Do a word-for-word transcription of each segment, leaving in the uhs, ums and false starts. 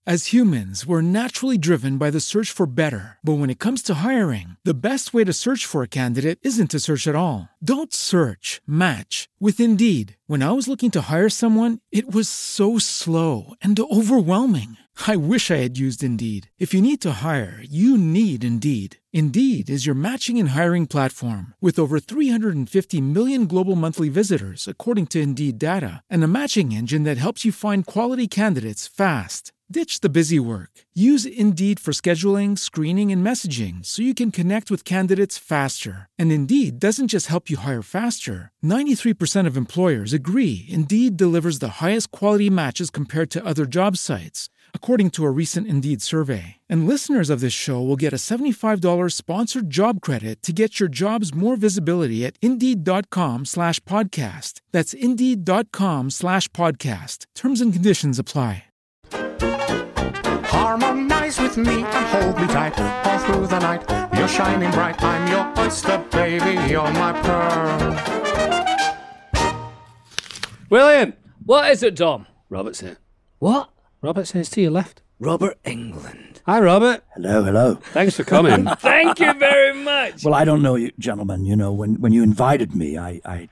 As humans, we're naturally driven by the search for better. But when it comes to hiring, the best way to search for a candidate isn't to search at all. Don't search, match with Indeed. When I was looking to hire someone, it was so slow and overwhelming. I wish I had used Indeed. If you need to hire, you need Indeed. Indeed is your matching and hiring platform with over three hundred fifty million global monthly visitors, according to Indeed data, and a matching engine that helps you find quality candidates fast. Ditch the busy work. Use Indeed for scheduling, screening, and messaging so you can connect with candidates faster. And Indeed doesn't just help you hire faster. ninety-three percent of employers agree Indeed delivers the highest quality matches compared to other job sites, according to a recent Indeed survey. And listeners of this show will get a seventy-five dollars sponsored job credit to get your jobs more visibility at Indeed.com slash podcast. That's Indeed.com slash podcast. Terms and conditions apply. Harmonize with me and hold me tight all through the night. You're shining bright. I'm your oyster, baby. You're my pearl. William! What is it, Dom? Robert's here. What? Robert's here to your left. Robert England. Hi, Robert. Hello, hello. Thanks for coming. Thank you very much. Well, I don't know you, gentlemen. You know, when, when you invited me, I, I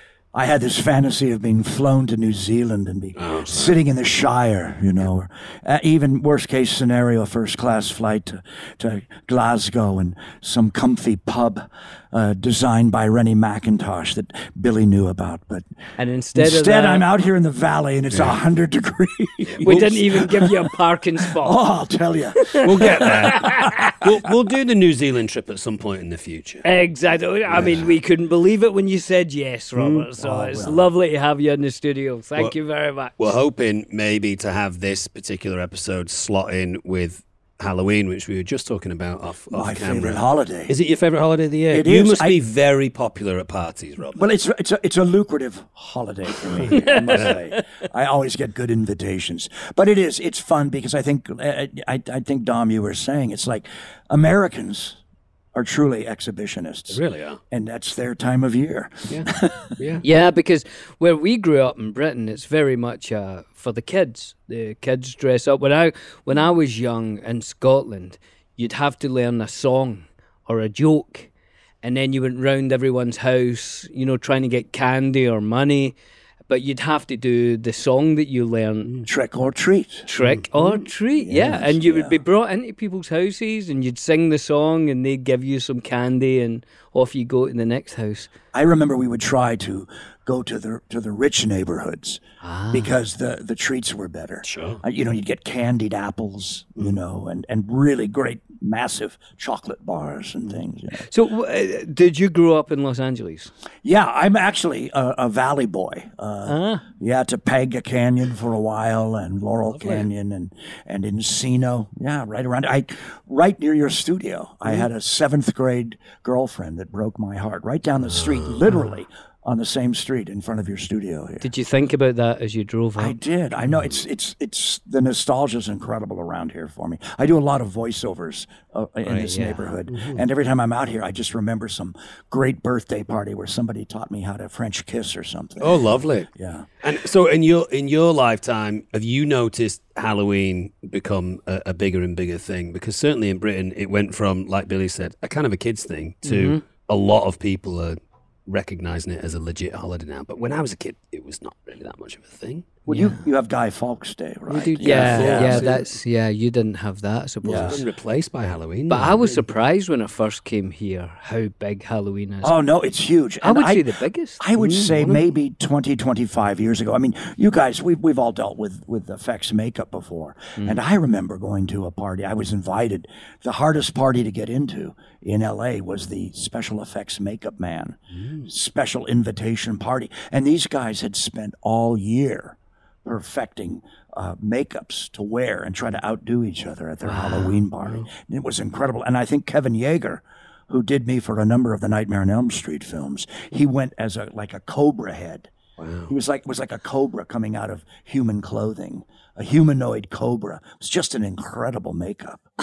I had this fantasy of being flown to New Zealand and be oh, sitting in the Shire, you know, or uh, even worst case scenario, first class flight to, to Glasgow and some comfy pub uh, designed by Rennie McIntosh that Billy knew about. But and instead, instead of that, I'm out here in the valley and it's a yeah. hundred degrees. We didn't even give you a parking spot. Oh, I'll tell you. We'll get there. we'll, we'll do the New Zealand trip at some point in the future. Exactly. I yeah. mean, we couldn't believe it when you said yes, Robert. Mm. So oh, it's well. lovely to have you in the studio. Thank well, you very much. We're hoping maybe to have this particular episode slot in with Halloween, which we were just talking about off, off My camera. favourite holiday. Is it your favourite holiday of the year? It you is. must I, be very popular at parties, Robert. Well, it's it's a, it's a lucrative holiday for me, I must say. I always get good invitations. But it is. It's fun because I think, I, I, I think, Dom, you were saying, it's like Americans are truly exhibitionists. They really are. And that's their time of year. Yeah, yeah. yeah, because where we grew up in Britain, it's very much uh, for the kids. The kids dress up. When I, when I was young in Scotland, you'd have to learn a song or a joke, and then you went round everyone's house, you know, trying to get candy or money. But you'd have to do the song that you learn. Trick or treat. Trick mm-hmm. or treat, yes, yeah. And you yeah. would be brought into people's houses and you'd sing the song and they'd give you some candy and off you go to the next house. I remember we would try to go to the to the rich neighborhoods ah. because the, the treats were better. Sure. Uh, you know, you'd get candied apples, mm. you know, and, and really great, massive chocolate bars and things. You know. So uh, did you grow up in Los Angeles? Yeah, I'm actually a, a valley boy. Uh, ah. Yeah, Topanga Canyon for a while and Laurel Lovely. Canyon and, and Encino. Yeah, right around. I Right near your studio. Mm. I had a seventh grade girlfriend that broke my heart right down the street, literally. On the same street in front of your studio here. Did you think about that as you drove up? I did. I know it's it's it's the nostalgia is incredible around here for me. I do a lot of voiceovers uh, in right, this yeah. neighborhood, mm-hmm. and every time I'm out here, I just remember some great birthday party where somebody taught me how to French kiss or something. Oh, lovely. Yeah. And so, in your in your lifetime, have you noticed Halloween become a, a bigger and bigger thing? Because certainly in Britain, it went from, like Billy said, a kind of a kids thing to mm-hmm. a lot of people are recognizing it as a legit holiday now. But when I was a kid, it was not really that much of a thing. Well, yeah. you you have Guy Fawkes Day, right? Do, yeah, yeah, yeah, that's yeah. You didn't have that, I suppose. Yeah. It's been replaced by Halloween. But now. I was surprised when I first came here how big Halloween is. Oh no, it's huge. I and would I, say the biggest. I would mm, say maybe twenty, twenty-five years ago. I mean, you guys, we've we've all dealt with with effects makeup before, mm. and I remember going to a party. I was invited. The hardest party to get into in L A was the special effects makeup man mm. special invitation party, and these guys had spent all year perfecting uh, makeups to wear and try to outdo each other at their wow. Halloween party. Wow. It was incredible. And I think Kevin Yeager, who did me for a number of the Nightmare on Elm Street films, he went as a like a cobra head. Wow. He was like was like a cobra coming out of human clothing, a humanoid cobra. It was just an incredible makeup.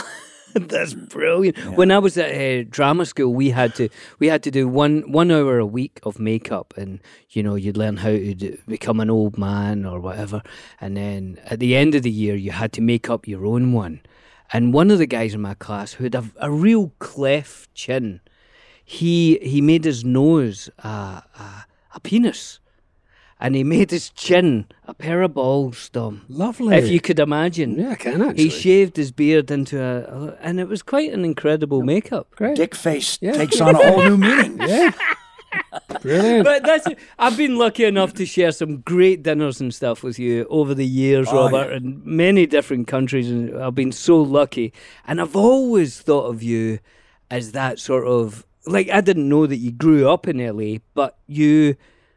That's brilliant. Yeah. When I was at uh, drama school, we had to we had to do one one hour a week of makeup, and you know you'd learn how to do, become an old man or whatever, and then at the end of the year you had to make up your own one. And one of the guys in my class who had a, a real cleft chin, he he made his nose a, a, a penis. And he made his chin a pair of balls, Dom. Lovely. If you could imagine. Yeah, I can actually. He shaved his beard into a... a and it was quite an incredible makeup. Great. Dick face yeah. takes on a whole new meaning. Yeah. Brilliant. But that's... I've been lucky enough to share some great dinners and stuff with you over the years, oh, Robert, yeah. in many different countries. And I've been so lucky. And I've always thought of you as that sort of... Like, I didn't know that you grew up in L A, but you...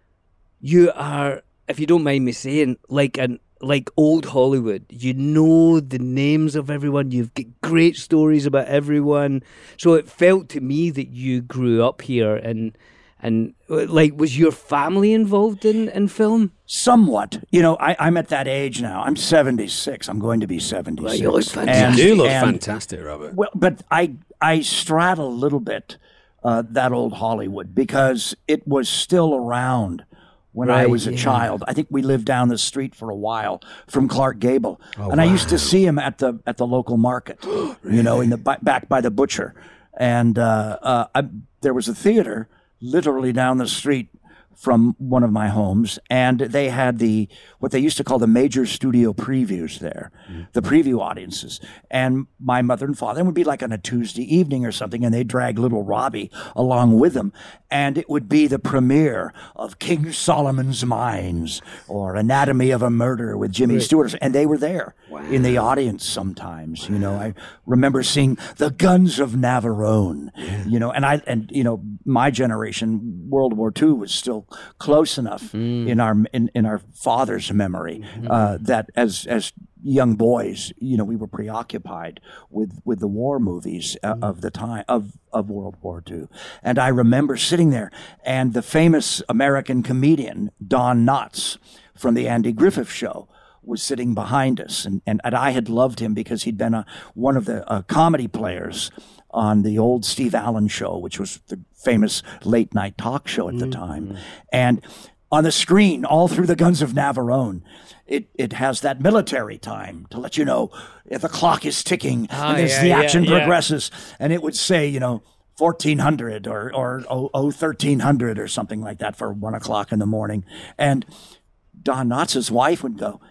You are, if you don't mind me saying, like an like old Hollywood. You know the names of everyone. You've got great stories about everyone. So it felt to me that you grew up here, and and like, was your family involved in, in film? Somewhat. You know, I, I'm at that age now. I'm seventy-six. I'm going to be seventy-six. Well, you look fantastic. You do look and, fantastic, Robert. Well, but I I straddle a little bit uh, that old Hollywood because it was still around when right, I was a yeah. child. I think we lived down the street for a while from Clark Gable, oh, and I wow. used to see him at the at the local market, really? you know, in the back by the butcher. And uh, uh, I, there was a theater literally down the street from one of my homes, and they had the what they used to call the major studio previews there, mm. the preview audiences. And my mother and father, it would be like on a Tuesday evening or something, and they'd drag little Robbie along with them, and it would be the premiere of King Solomon's Mines or Anatomy of a Murder with Jimmy right. Stewart, and they were there wow. in the audience sometimes. You know, I remember seeing The Guns of Navarone, yeah. you know, and I and you know my generation, World War Two was still close enough mm. in our in, in our father's memory mm-hmm. uh, that as as young boys, you know, we were preoccupied with, with the war movies uh, mm. of the time of of World War Two, and I remember sitting there, and the famous American comedian Don Knotts from the Andy Griffith Show was sitting behind us, and and, and I had loved him because he'd been a, one of the uh, comedy players on the old Steve Allen Show, which was the famous late night talk show at the mm-hmm. time. And on the screen, all through The Guns of Navarone, it, it has that military time to let you know if the clock is ticking oh, and as yeah, the action yeah, progresses. Yeah. And it would say, you know, fourteen hundred or, or oh, oh, thirteen hundred or something like that for one o'clock in the morning. And Don Knotts' wife would go,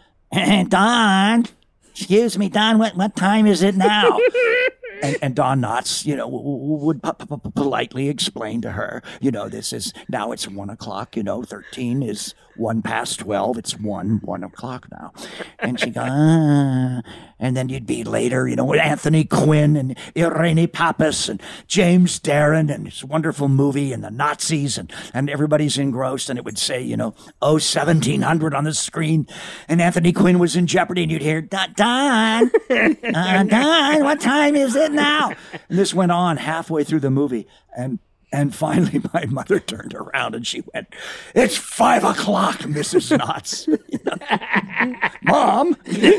Don, excuse me, Don, what, what time is it now? And, and Don Knotts, you know, would p- p- politely explain to her, you know, this is, now it's one o'clock, you know, thirteen is one past twelve, it's one, one o'clock now. And she'd go, ah. And then you'd be later, you know, with Anthony Quinn and Irene Papas and James Darren and this wonderful movie and the Nazis and, and everybody's engrossed, and it would say, you know, oh, seventeen hundred on the screen, and Anthony Quinn was in jeopardy, and you'd hear, Don, Don, uh, Don, what time is it now? And this went on halfway through the movie, and and finally my mother turned around and she went, it's five o'clock, Missus Knotts. You know? Mom,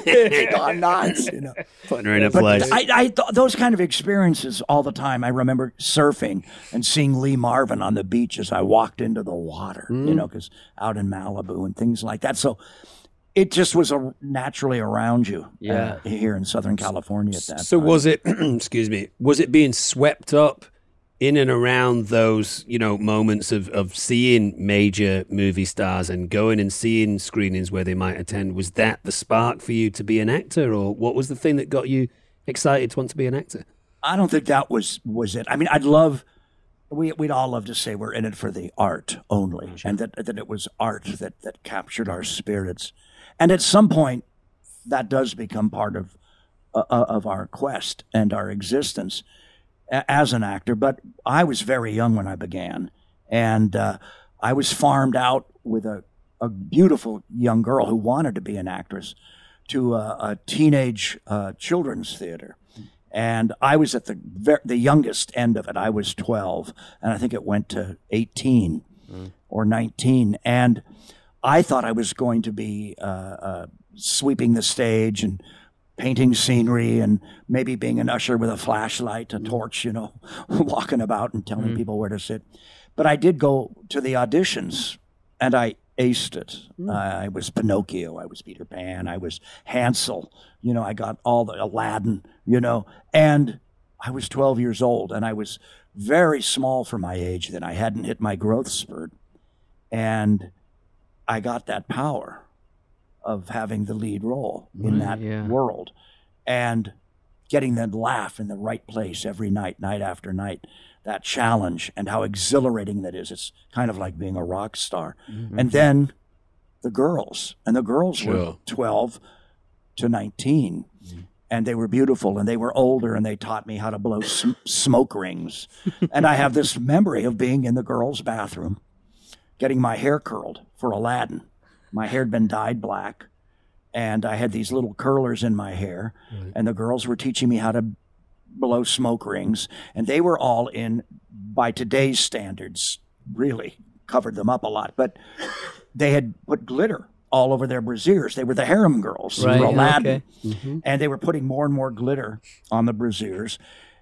Don Knotts, you know. Putting her in a but place. I, I th- those kind of experiences all the time. I remember surfing and seeing Lee Marvin on the beach as I walked into the water, mm. you know, because out in Malibu and things like that. So it just was a, naturally around you yeah. uh, here in Southern California at that so time. was it, excuse me, was it being swept up in and around those, you know, moments of, of seeing major movie stars and going and seeing screenings where they might attend? Was that the spark for you to be an actor, or what was the thing that got you excited to want to be an actor? I don't think that was, was it. I mean, I'd love, we, we'd all love to say we're in it for the art only, and that, that it was art that, that captured our spirits. And at some point, that does become part of uh, of our quest and our existence as an actor. But I was very young when I began, and uh, I was farmed out with a, a beautiful young girl who wanted to be an actress to a, a teenage uh, children's theater. And I was at the ver- the youngest end of it. I was twelve, and I think it went to eighteen mm. or nineteen. And I thought I was going to be uh, uh, sweeping the stage and painting scenery and maybe being an usher with a flashlight, a torch, you know, walking about and telling mm-hmm. people where to sit. But I did go to the auditions, and I aced it. Mm. Uh, I was Pinocchio. I was Peter Pan. I was Hansel. You know, I got all the Aladdin, you know. And I was twelve years old, and I was very small for my age then. I hadn't hit my growth spurt. And I got that power of having the lead role in that yeah. world and getting that laugh in the right place every night, night after night. That challenge and how exhilarating that is. It's kind of like being a rock star. Mm-hmm. And then the girls, and the girls sure. were twelve to nineteen, mm-hmm. and they were beautiful, and they were older, and they taught me how to blow sm- smoke rings. And I have this memory of being in the girls' bathroom, getting my hair curled for Aladdin. My hair had been dyed black, and I had these little curlers in my hair, right. and the girls were teaching me how to blow smoke rings, and they were all in, by today's standards, really covered them up a lot, but they had put glitter all over their brasiers. They were the harem girls, right, for Aladdin, okay. mm-hmm. and they were putting more and more glitter on the brasiers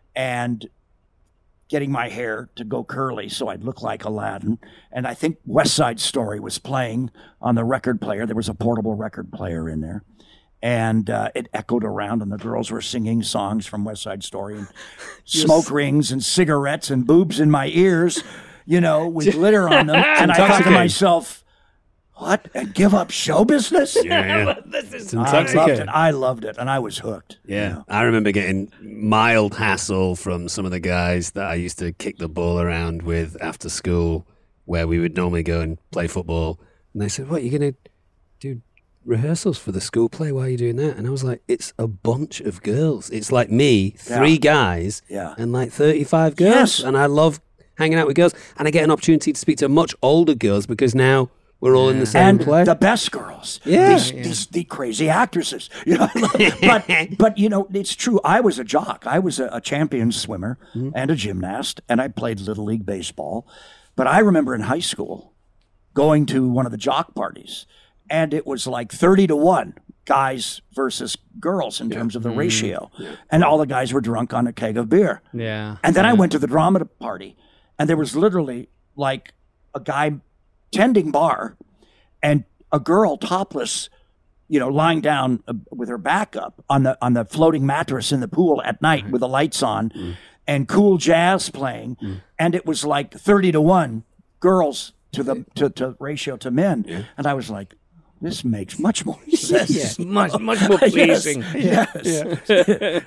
and getting my hair to go curly so I'd look like Aladdin. And I think West Side Story was playing on the record player. There was a portable record player in there. And uh, it echoed around, and the girls were singing songs from West Side Story, and smoke yes. rings and cigarettes and boobs in my ears, you know, with glitter on them. And I thought to myself, what? And give up show business? Yeah, yeah. This is I loved it. I loved it, and I was hooked. Yeah, you know? I remember getting mild hassle from some of the guys that I used to kick the ball around with after school, where we would normally go and play football. And they said, what, you're going to do rehearsals for the school play? Why are you doing that? And I was like, it's a bunch of girls. It's like me, three yeah. guys, yeah. and like thirty-five girls. Yes. And I love hanging out with girls. And I get an opportunity to speak to much older girls because now we're all yeah. in the same and play. the best girls. Yeah. These, yeah. these the crazy actresses. You know, but but you know, it's true. I was a jock. I was a, a champion swimmer mm-hmm. and a gymnast, and I played Little League baseball. But I remember in high school going to one of the jock parties, and it was like thirty to one guys versus girls in yeah. terms of the mm. ratio. Yeah. And all the guys were drunk on a keg of beer. Yeah. And then yeah. I went to the drama party, and there was literally like a guy tending bar and a girl topless, you know, lying down uh, with her back up on the on the floating mattress in the pool at night mm. with the lights on mm. and cool jazz playing. Mm. And it was like thirty to one girls to the to, to ratio to men. Yeah. And I was like, this makes much more sense. Yes, much, much more pleasing. Yes. yes. Yeah.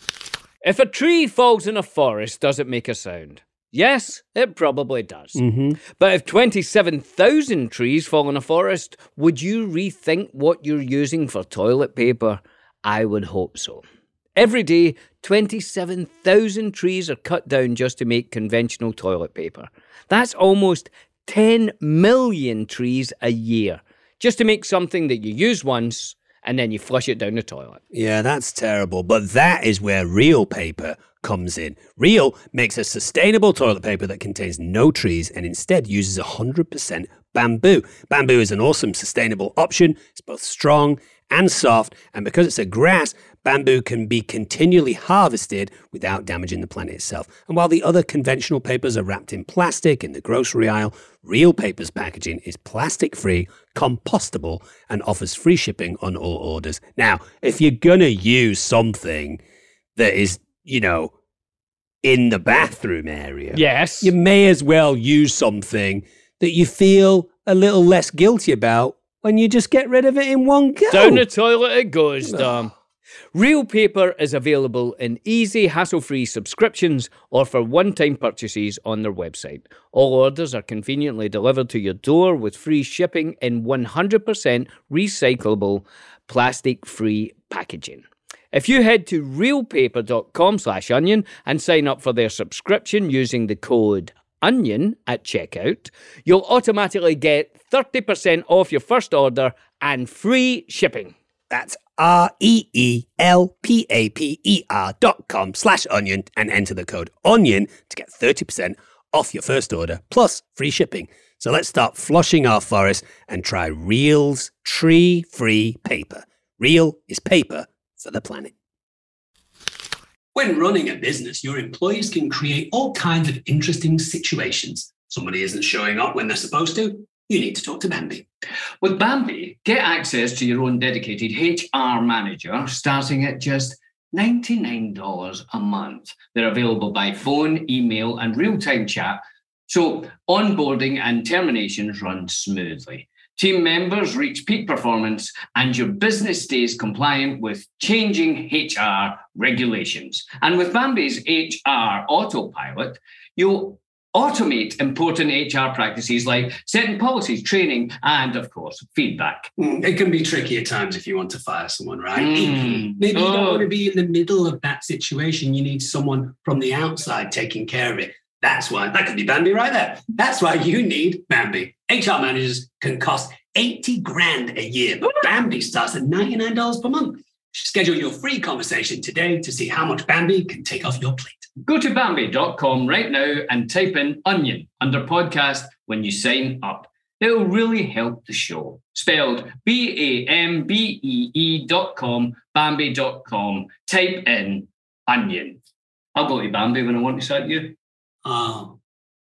If a tree falls in a forest, does it make a sound? Yes, it probably does. Mm-hmm. But if twenty-seven thousand trees fall in a forest, would you rethink what you're using for toilet paper? I would hope so. Every day, twenty-seven thousand trees are cut down just to make conventional toilet paper. That's almost ten million trees a year. Just to make something that you use once and then you flush it down the toilet. Yeah, that's terrible. But that is where Real Paper comes in. Real makes a sustainable toilet paper that contains no trees and instead uses one hundred percent bamboo. Bamboo is an awesome sustainable option. It's both strong and soft, and because it's a grass, bamboo can be continually harvested without damaging the planet itself. And while the other conventional papers are wrapped in plastic in the grocery aisle, Real Paper's packaging is plastic-free, compostable, and offers free shipping on all orders. Now, if you're going to use something that is, you know, in the bathroom area, yes, you may as well use something that you feel a little less guilty about when you just get rid of it in one go. Down the toilet it goes, Dom. Real Paper is available in easy, hassle-free subscriptions or for one-time purchases on their website. All orders are conveniently delivered to your door with free shipping in one hundred percent recyclable, plastic-free packaging. If you head to realpaper.com slash onion and sign up for their subscription using the code ONION at checkout, you'll automatically get thirty percent off your first order and free shipping. That's R-E-E-L-P-A-P-E-R dot com slash onion and enter the code ONION to get thirty percent off your first order plus free shipping. So let's start flushing our forest and try Real's tree-free paper. Real is paper for the planet. When running a business, your employees can create all kinds of interesting situations. Somebody isn't showing up when they're supposed to. You need to talk to Bambi. With Bambi, get access to your own dedicated H R manager starting at just ninety-nine dollars a month. They're available by phone, email, and real-time chat, so onboarding and terminations run smoothly. Team members reach peak performance, and your business stays compliant with changing H R regulations. And with Bambi's H R Autopilot, you'll automate important H R practices like setting policies, training, and, of course, feedback. Mm, it can be tricky at times if you want to fire someone, right? Mm. Maybe you Oh. don't want to be in the middle of that situation. You need someone from the outside taking care of it. That's why, that could be Bambi right there. That's why you need Bambi. H R managers can cost eighty grand a year, but Bambi starts at ninety-nine dollars per month. Schedule your free conversation today to see how much Bambi can take off your plate. Go to Bambi dot com right now and type in Onion under podcast when you sign up. It'll really help the show. Spelled B A M B E E dot com, Bambi dot com. Type in Onion. I'll go to Bambi when I want to cite you. Oh.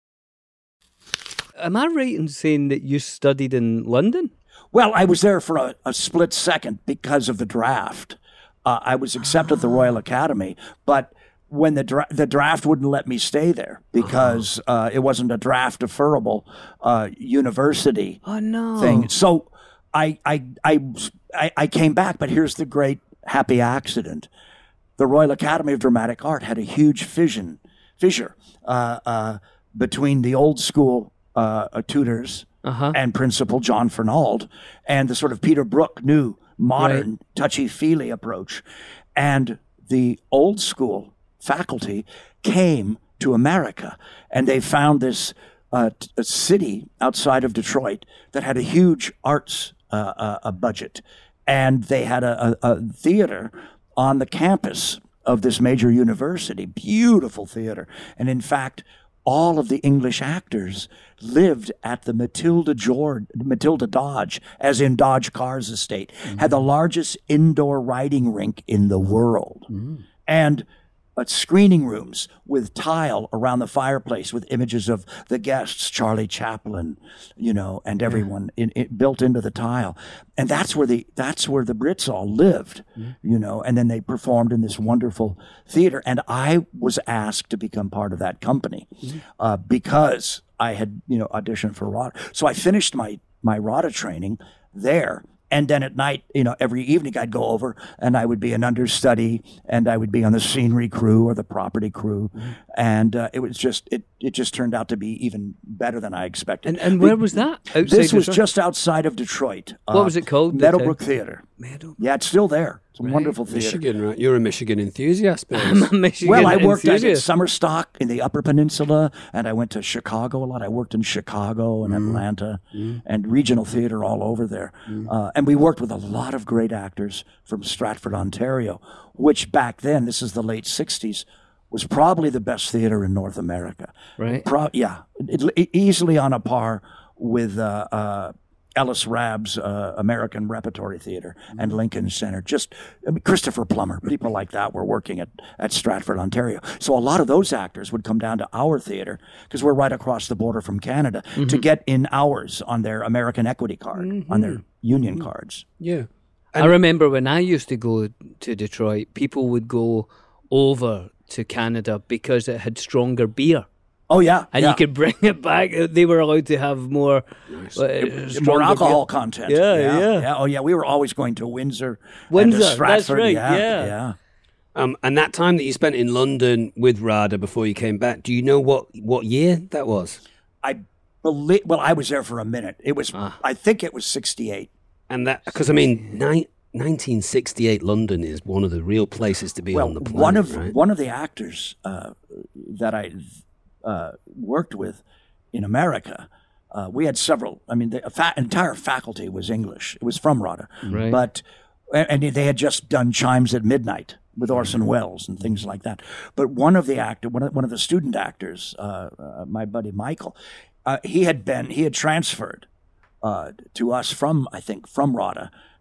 Am I right in saying that you studied in London? Well, I was there for a, a split second because of the draft. Uh, I was accepted at the Royal Academy, but when the dra- the draft wouldn't let me stay there because uh, it wasn't a draft deferrable uh, university Oh, no. thing. So I, I I I I came back, but here's the great happy accident: the Royal Academy of Dramatic Art had a huge fission fissure uh, uh, between the old school uh, tutors Uh-huh. and Principal John Fernald and the sort of Peter Brook new modern Right. touchy-feely approach, and the old school faculty came to America, and they found this uh, t- a city outside of Detroit that had a huge arts uh, uh, a budget, and they had a, a, a theater on the campus of this major university, beautiful theater, and in fact, all of the English actors lived at the Matilda George, Matilda Dodge, as in Dodge Carr's estate, mm-hmm. had the largest indoor riding rink in the world. Mm-hmm. And uh, screening rooms with tile around the fireplace with images of the guests, Charlie Chaplin, you know, and everyone in, in, built into the tile. And that's where the that's where the Brits all lived, mm-hmm. you know, and then they performed in this wonderful theater. And I was asked to become part of that company mm-hmm. uh, because I had, you know, auditioned for RADA. So I finished my, my RADA training there. And then at night, you know, every evening I'd go over and I would be an understudy and I would be on the scenery crew or the property crew. Mm-hmm. And uh, it was just, it, it just turned out to be even better than I expected. And, and where was that? Outside this was Detroit? just outside of Detroit. What uh, was it called? Meadowbrook Theater. Meadowbrook. Yeah, it's still there. It's a right. wonderful theater. Michigan, right? You're a Michigan enthusiast, I'm a Michigan Well, I worked at enthusiast. Summer Stock in the Upper Peninsula, and I went to Chicago a lot. I worked in Chicago and Mm. Atlanta Mm. and regional theater all over there. Mm. Uh, and we worked with a lot of great actors from Stratford, Ontario, which back then, this is the late sixties, was probably the best theater in North America. Right. Pro- yeah, it, it, easily on a par with uh, uh, Ellis Rabb's uh, American Repertory Theater and Lincoln Center. Just I mean, Christopher Plummer, people like that were working at, at Stratford, Ontario. So a lot of those actors would come down to our theater because we're right across the border from Canada mm-hmm. to get in hours on their American Equity card, mm-hmm. on their union mm-hmm. cards. Yeah. I remember when I used to go to Detroit, people would go over to Canada because it had stronger beer. Oh, yeah. And yeah. you could bring it back. They were allowed to have more nice. uh, more alcohol beer. content. Yeah, yeah, yeah, yeah. Oh, yeah. We were always going to Windsor. Windsor, and to Stratford. that's right. Yeah, yeah. yeah. Um, and that time that you spent in London with RADA before you came back, do you know what, what year that was? I believe. Well, I was there for a minute. It was. Ah. I think it was sixty-eight. And that because I mean, ni- nineteen sixty-eight London is one of the real places to be well, on the planet. one of right? one of the actors uh, that I uh, worked with in America, uh, we had several. I mean, the fa- entire faculty was English. It was from RADA, right. but and they had just done Chimes at Midnight with Orson Welles and things like that. But one of the actor, one of, one of the student actors, uh, uh, my buddy Michael, uh, he had been he had transferred uh, to us from I think from RADA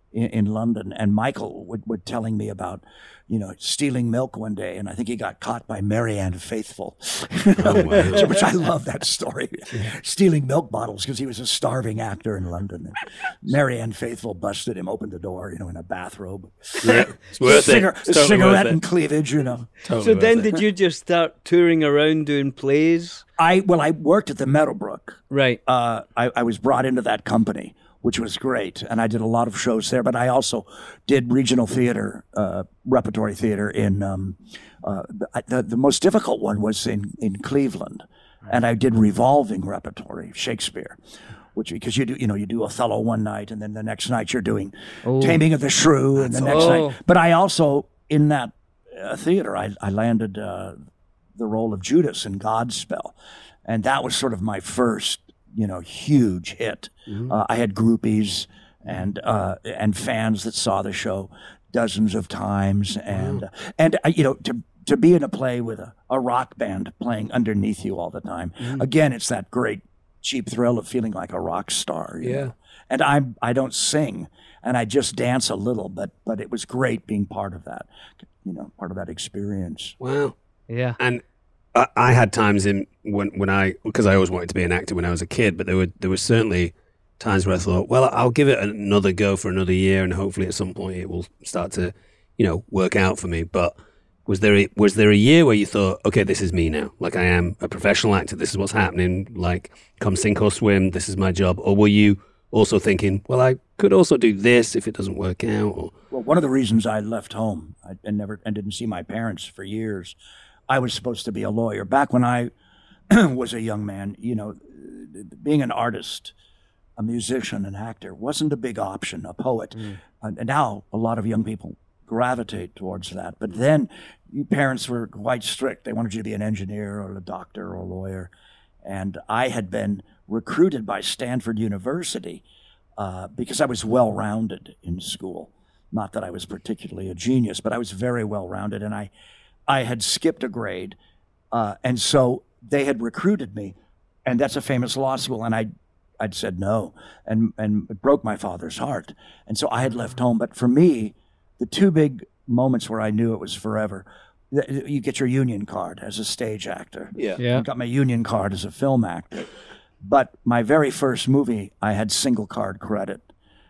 in, in London, and Michael would, would telling me about, you know, stealing milk one day, and I think he got caught by Marianne Faithfull, Oh, wow. which I love that story. Stealing milk bottles because he was a starving actor in London. And Marianne Faithfull busted him, opened the door, you know, in a bathrobe. Yeah, it's worth a it. cigar- It's a totally cigarette worth and it. cleavage, you know. Totally So worth then, it. did you just start touring around doing plays? I well, I worked at the Meadowbrook. Right. Uh, I, I was brought into that company, which was great, and I did a lot of shows there. But I also did regional theater, uh, repertory theater in. Um, uh, the the most difficult one was in in Cleveland, and I did revolving repertory, Shakespeare. Which, because you do, you know, you do Othello one night, and then the next night you're doing Taming of the Shrew, and the next Oh. night. But I also, in that uh, theater, I, I landed uh, the role of Judas in Godspell, and that was sort of my first, you know, huge hit. Uh, I had groupies and uh, and fans that saw the show dozens of times, and uh, and uh, you know, to to be in a play with a, a rock band playing underneath you all the time. Again, it's that great cheap thrill of feeling like a rock star. You Yeah. know? And I'm I don't sing, and I just dance a little, but but it was great being part of that, you know, part of that experience. Wow. Yeah. And I, I had times in when when I because I always wanted to be an actor when I was a kid, but there were there were certainly times where I thought, well, I'll give it another go for another year, and hopefully at some point it will start to, you know, work out for me. But was there a, was there a year where you thought, okay, this is me now, like I am a professional actor, this is what's happening, like come sink or swim, this is my job? Or were you also thinking, well, I could also do this if it doesn't work out? Or Well, one of the reasons I left home I, and never and didn't see my parents for years, I was supposed to be a lawyer. Back when I was a young man, you know, being an artist, a musician, an actor wasn't a big option, a poet. Uh, and now a lot of young people gravitate towards that. But then your parents were quite strict. They wanted you to be an engineer or a doctor or a lawyer. And I had been recruited by Stanford University uh, because I was well-rounded in school. Not that I was particularly a genius, but I was very well-rounded, and I, I had skipped a grade, uh, and so they had recruited me, and that's a famous law school, and I, I'd said no, and and it broke my father's heart, and so I had left home. But for me, the two big moments where I knew it was forever, th- you get your union card as a stage actor. yeah, Yeah. I got my union card as a film actor. But my very first movie, I had single card credit.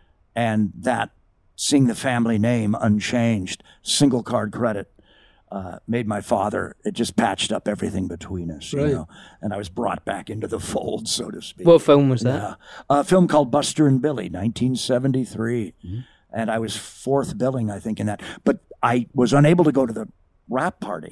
And that, seeing the family name unchanged, single card credit, uh, made my father, it just patched up everything between us, you Right. know. And I was brought back into the fold, so to speak. What film was that? Yeah. A film called Buster and Billy, nineteen seventy-three. And I was fourth billing, I think, in that. But I was unable to go to the wrap party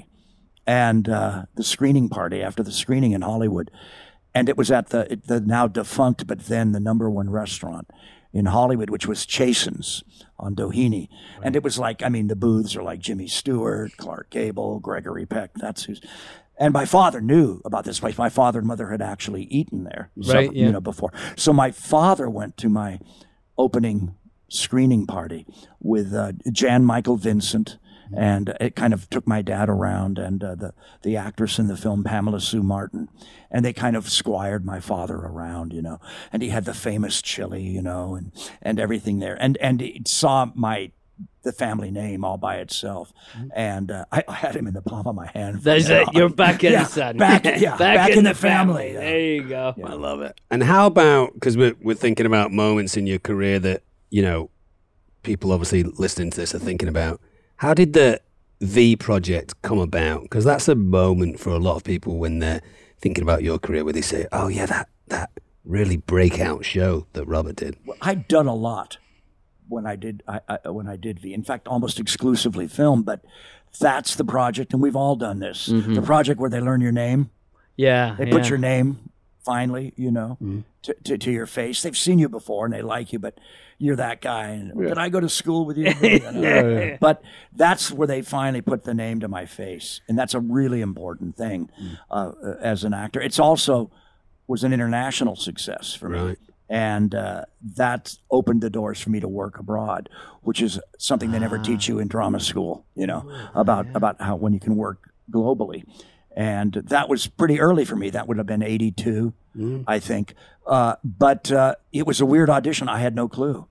and uh, the screening party after the screening in Hollywood. And it was at the the now defunct, but then the number one restaurant in Hollywood, which was Chasen's on Doheny. And it was like, I mean, the booths are like Jimmy Stewart, Clark Gable, Gregory Peck. That's who's. And my father knew about this place. My father and mother had actually eaten there, several- yeah. you know, before. So my father went to my opening screening party with uh, Jan Michael Vincent, and it kind of took my dad around, and uh, the the actress in the film, Pamela Sue Martin, and they kind of squired my father around, you know, and he had the famous chili, you know, and and everything there, and and he saw my the family name all by itself, and uh, I, I had him in the palm of my hand. from That's then it. on. You're back in Yeah, the sun. back, yeah, back, in, the family. yeah. There you go. I love it. And how about, because we're, we're thinking about moments in your career that, you know, people obviously listening to this are thinking about. How did the V Project come about? Because that's a moment for a lot of people when they're thinking about your career where they say, oh, yeah, that, that really breakout show that Robert did. Well, I'd done a lot when I did I, I, when I did V. In fact, almost exclusively film. But that's the project, and we've all done this. The project where they learn your name, Yeah. they yeah. put your name finally, you know, to, to to your face. They've seen you before and they like you, but you're that guy. And did I go to school with you? You know? But that's where they finally put the name to my face, and that's a really important thing uh, as an actor. It's also was an international success for me. Right. And uh, that opened the doors for me to work abroad, which is something they never teach you in drama school, you know, about about how when you can work globally. And that was pretty early for me. That would have been eighty-two, I think. Uh, but uh, it was a weird audition. I had no clue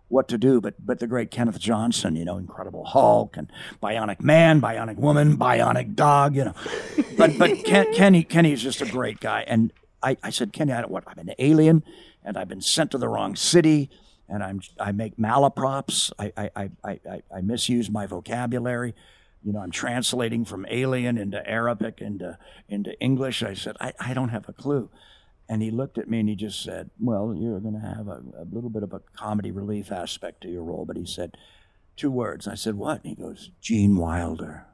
what to do. But but the great Kenneth Johnson, you know, Incredible Hulk and Bionic Man, Bionic Woman, Bionic Dog, you know. But but Ken, Kenny Kenny's just a great guy. And I, I said, Kenny, I don't what I'm an alien, and I've been sent to the wrong city, and I'm I make malaprops. I I I I, I misuse my vocabulary. You know, I'm translating from alien into Arabic into into English. I said, I, I don't have a clue. And he looked at me and he just said, well, you're going to have a, a little bit of a comedy relief aspect to your role. But he said two words. I said, what? And he goes, Gene Wilder.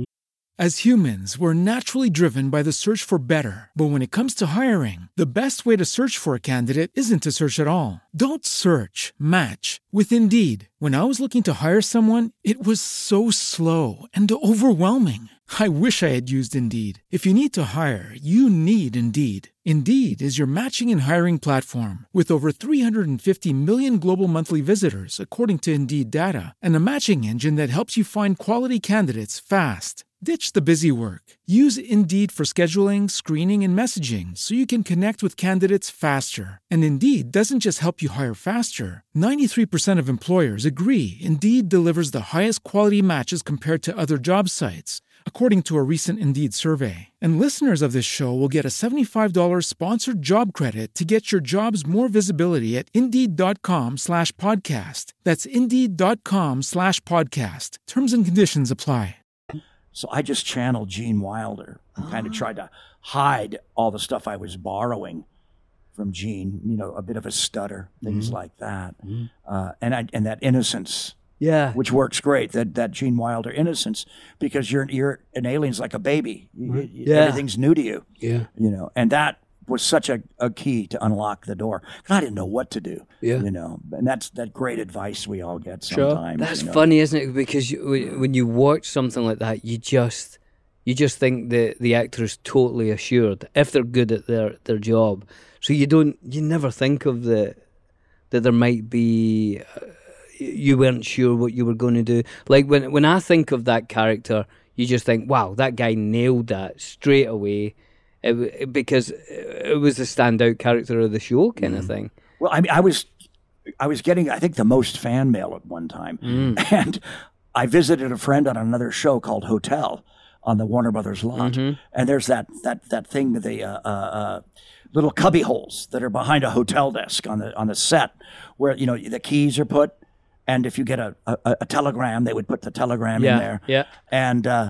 As humans, we're naturally driven by the search for better. But when it comes to hiring, the best way to search for a candidate isn't to search at all. Don't search, match with Indeed. When I was looking to hire someone, it was so slow and overwhelming. I wish I had used Indeed. If you need to hire, you need Indeed. Indeed is your matching and hiring platform with over three hundred fifty million global monthly visitors, according to Indeed data, and a matching engine that helps you find quality candidates fast. Ditch the busy work. Use Indeed for scheduling, screening, and messaging so you can connect with candidates faster. And Indeed doesn't just help you hire faster. ninety-three percent of employers agree Indeed delivers the highest quality matches compared to other job sites, according to a recent Indeed survey. And listeners of this show will get a seventy-five dollars sponsored job credit to get your jobs more visibility at Indeed.com slash podcast. That's Indeed.com slash podcast. Terms and conditions apply. So I just channeled Gene Wilder and kind of tried to hide all the stuff I was borrowing from Gene, you know, a bit of a stutter, things mm-hmm. like that. Mm-hmm. Uh, and I, and that innocence. Yeah, which works great. That that Gene Wilder innocence, because you're you're an alien's like a baby. You, yeah. Everything's new to you. Yeah, you know, and that was such a, a key to unlock the door. Because I didn't know what to do. Yeah, you know, and that's that great advice we all get sometimes. Sure. That's you know? funny, isn't it? Because you, when you watch something like that, you just you just think the the actor is totally assured if they're good at their their job. So you don't you never think of the that there might be. Uh, you weren't sure what you were going to do. Like when when I think of that character, you just think, wow, that guy nailed that straight away, it, it, because it was the standout character of the show kind mm. of thing. Well, I mean, I was I was getting, I think, the most fan mail at one time. Mm. And I visited a friend on another show called Hotel on the Warner Brothers lot. Mm-hmm. And there's that that that thing, the uh, uh, uh, little cubby holes that are behind a hotel desk on the on the set where, you know, the keys are put. And if you get a, a, a telegram, they would put the telegram yeah, in there. Yeah. And uh,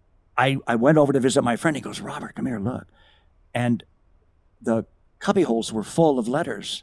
I I went over to visit my friend. He goes, Robert, come here, look. And the cubby holes were full of letters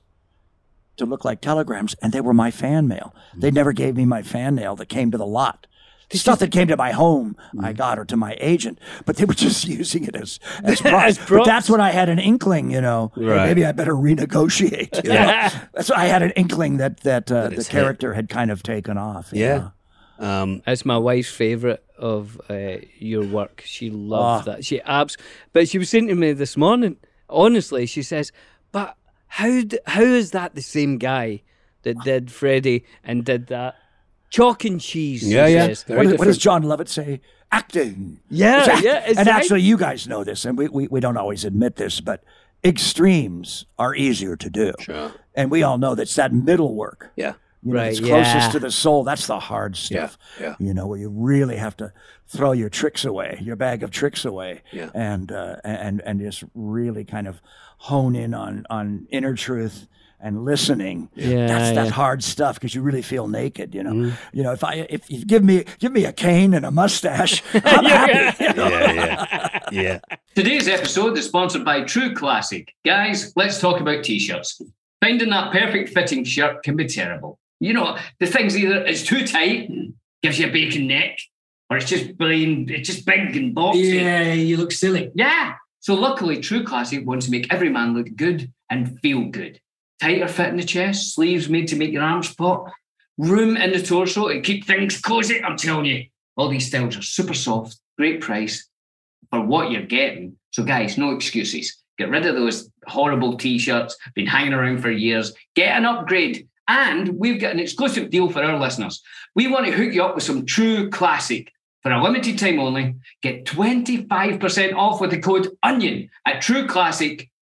to look like telegrams, and they were my fan mail. They never gave me my fan mail that came to the lot. The stuff that came to my home, mm. I got, or to my agent, but they were just using it as as props. as props. But that's when I had an inkling, you know, right. maybe I better renegotiate. You yeah. know? That's why I had an inkling that that, uh, that the character hit. had kind of taken off. Yeah. Um, it's my wife's favorite of uh, your work. She loved oh. that. She abs. But she was saying to me this morning, honestly, she says, but how d- how is that the same guy that did Freddie and did that? Chalk and cheese. Yeah, yeah. What, what does John Lovett say? Acting. Yeah, act- yeah. And actually, you guys know this, and we, we, we don't always admit this, but extremes are easier to do. Sure. And we all know that's that middle work. Yeah. You know, right. it's closest yeah. to the soul. That's the hard stuff. Yeah. Yeah. You know, where you really have to throw your tricks away, your bag of tricks away, yeah. and uh, and and just really kind of hone in on on inner truth. And listening, yeah, that's that yeah. hard stuff because you really feel naked. You know, mm. you know. If I if you give me give me a cane and a mustache, I'm happy. You know? Yeah, yeah, yeah. Today's episode is sponsored by True Classic. Guys, let's talk about t-shirts. Finding that perfect fitting shirt can be terrible. You know, the thing's either it's too tight, gives you a bacon neck, or it's just plain, it's just big and boxy. Yeah, you look silly. Yeah. So luckily, True Classic wants to make every man look good and feel good. Tighter fit in the chest, sleeves made to make your arms pop, room in the torso to keep things cozy. I'm telling you, all these styles are super soft, great price for what you're getting. So guys, no excuses. Get rid of those horrible t-shirts, been hanging around for years. Get an upgrade. And we've got an exclusive deal for our listeners. We want to hook you up with some True Classic. For a limited time only, get twenty-five percent off with the code ONION at true classic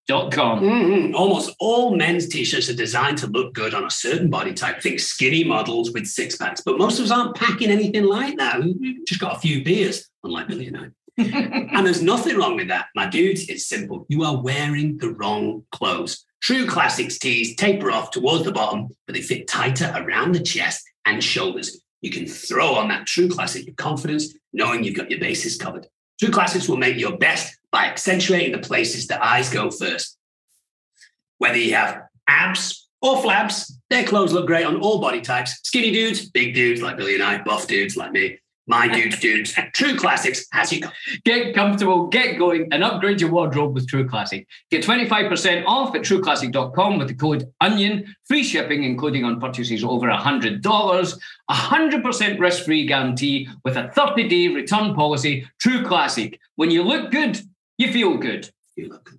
dot com. Mm-hmm. Almost all men's t-shirts are designed to look good on a certain body type. Think skinny models with six packs, but most of us aren't packing anything like that. We've just got a few beers, unlike Billy and I. And there's nothing wrong with that. My dudes, it's simple. You are wearing the wrong clothes. True Classics tees taper off towards the bottom, but they fit tighter around the chest and shoulders. You can throw on that True Classic with confidence, knowing you've got your bases covered. True Classics will make your best by accentuating the places that eyes go first. Whether you have abs or flabs, their clothes look great on all body types. Skinny dudes, big dudes like Billy and I, buff dudes like me. My dudes, dudes. True Classics has you covered. Get comfortable, get going, and upgrade your wardrobe with True Classic. Get twenty-five percent off at true classic dot com with the code ONION. Free shipping, including on purchases over one hundred dollars. one hundred percent risk-free guarantee with a thirty-day return policy. True Classic. When you look good, you feel good. You look good.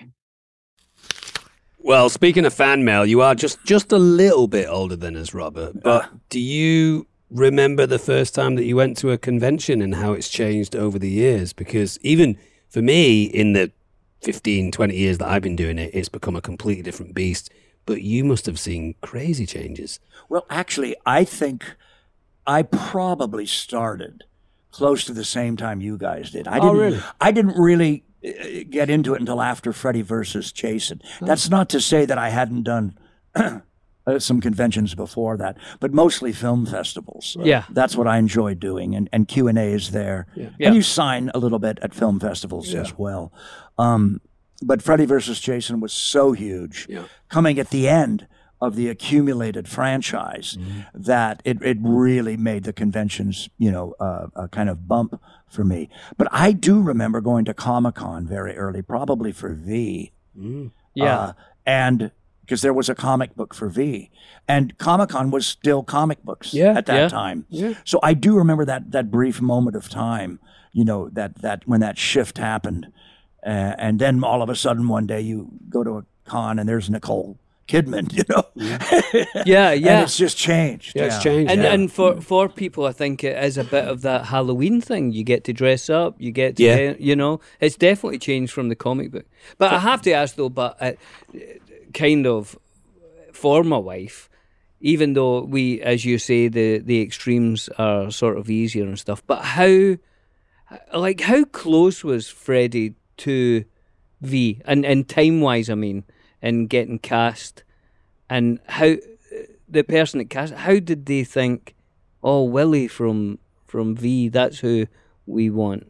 Well, speaking of fan mail, you are just, just a little bit older than us, Robert. But do you remember the first time that you went to a convention and how it's changed over the years? Because even for me, in the fifteen, twenty years that I've been doing it, it's become a completely different beast. But you must have seen crazy changes. Well, actually, I think I probably started close to the same time you guys did. I Oh, didn't, really? I didn't really uh, get into it until after Freddy versus Jason. That's not to say that I hadn't done uh, some conventions before that, but mostly film festivals. Yeah. That's what I enjoy doing, and, and Q and A is there. Yeah. And you sign a little bit at film festivals as well. Um, but Freddy versus Jason was so huge, Yeah. coming at the end of the accumulated franchise, that it, it really made the conventions, you know, uh, a kind of bump for me. But I do remember going to Comic-Con very early, probably for V. Yeah. Uh, and because there was a comic book for V. And Comic-Con was still comic books Yeah, at that yeah, time. yeah. So I do remember that that brief moment of time, you know, that, that when that shift happened. Uh, and then all of a sudden one day you go to a con and there's Nicole Kidman, you know? Yeah, yeah. And it's just changed. Yeah, it's changed. And yeah. and for, for people, I think it is a bit of that Halloween thing. You get to dress up. You get to, Yeah. get- you know, it's definitely changed from the comic book. But I have to ask though, but uh, kind of for my wife, even though we, as you say, the the extremes are sort of easier and stuff. But how, like, how close was Freddie to V, and and time wise, I mean, in getting cast, and how the person that cast, how did they think, oh, Willie from from V, that's who we want?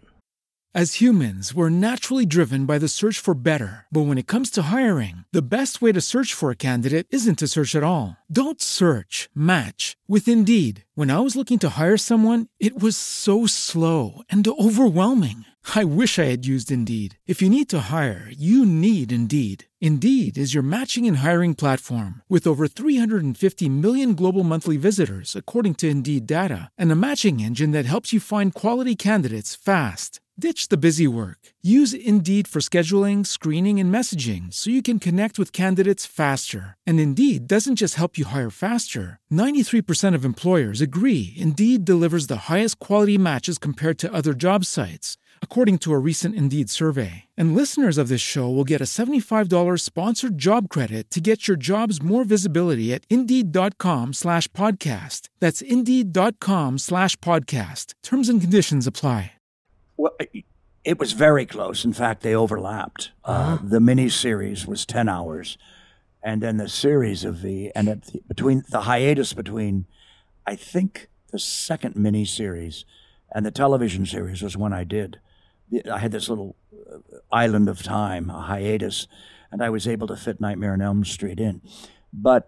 As humans, we're naturally driven by the search for better. But when it comes to hiring, the best way to search for a candidate isn't to search at all. Don't search, match with Indeed. When I was looking to hire someone, it was so slow and overwhelming. I wish I had used Indeed. If you need to hire, you need Indeed. Indeed is your matching and hiring platform with over three hundred fifty million global monthly visitors, according to Indeed data, and a matching engine that helps you find quality candidates fast. Ditch the busy work. Use Indeed for scheduling, screening, and messaging so you can connect with candidates faster. And Indeed doesn't just help you hire faster. ninety-three percent of employers agree Indeed delivers the highest quality matches compared to other job sites, according to a recent Indeed survey. And listeners of this show will get a seventy-five dollars sponsored job credit to get your jobs more visibility at Indeed.com slash podcast. That's Indeed.com slash podcast. Terms and conditions apply. Well, it was very close. In fact, they overlapped. Uh, the mini-series was ten hours, and then the series of V, and at the, between the hiatus between, I think, the second mini-series and the television series was when I did. I had this little island of time, a hiatus, and I was able to fit Nightmare on Elm Street in. But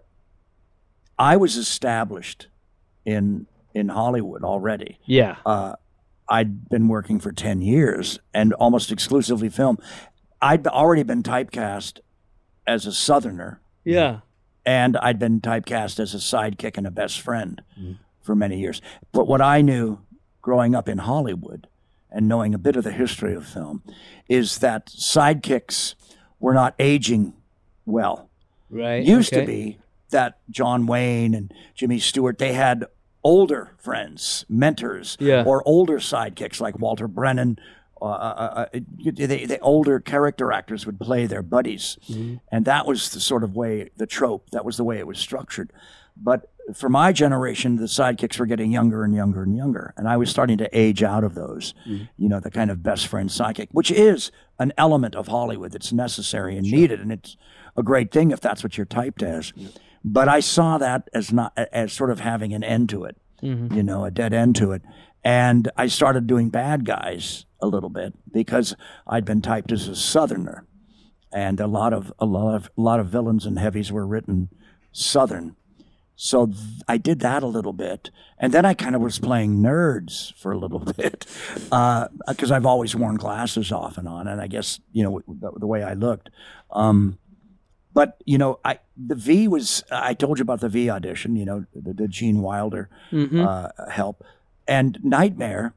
I was established in in Hollywood already. Yeah. Uh, I'd been working for ten years and almost exclusively film. I'd already been typecast as a Southerner, Yeah. and I'd been typecast as a sidekick and a best friend for many years. But what I knew growing up in Hollywood and knowing a bit of the history of film is that sidekicks were not aging well. Right. Used okay. to be that John Wayne and Jimmy Stewart, they had older friends, mentors, Yeah. or older sidekicks like Walter Brennan uh, uh, uh, the, the older character actors would play their buddies. Mm-hmm. And that was the sort of way, the trope, that was the way it was structured. But for my generation, the sidekicks were getting younger and younger and younger. And I was starting to age out of those, mm-hmm. you know, the kind of best friend sidekick, which is an element of Hollywood that's necessary and sure. needed. And it's a great thing if that's what you're typed as. Yeah. But I saw that as not as sort of having an end to it, mm-hmm. you know, a dead end to it. And I started doing bad guys a little bit because I'd been typed as a Southerner. And a lot of a lot of a lot of villains and heavies were written Southern. So th- I did that a little bit. And then I kind of was playing nerds for a little bit because uh, I've always worn glasses off and on. And I guess, you know, the, the way I looked. Um, but, you know, I the V was, I told you about the V audition, you know, the, the Gene Wilder mm-hmm. uh, help. And Nightmare,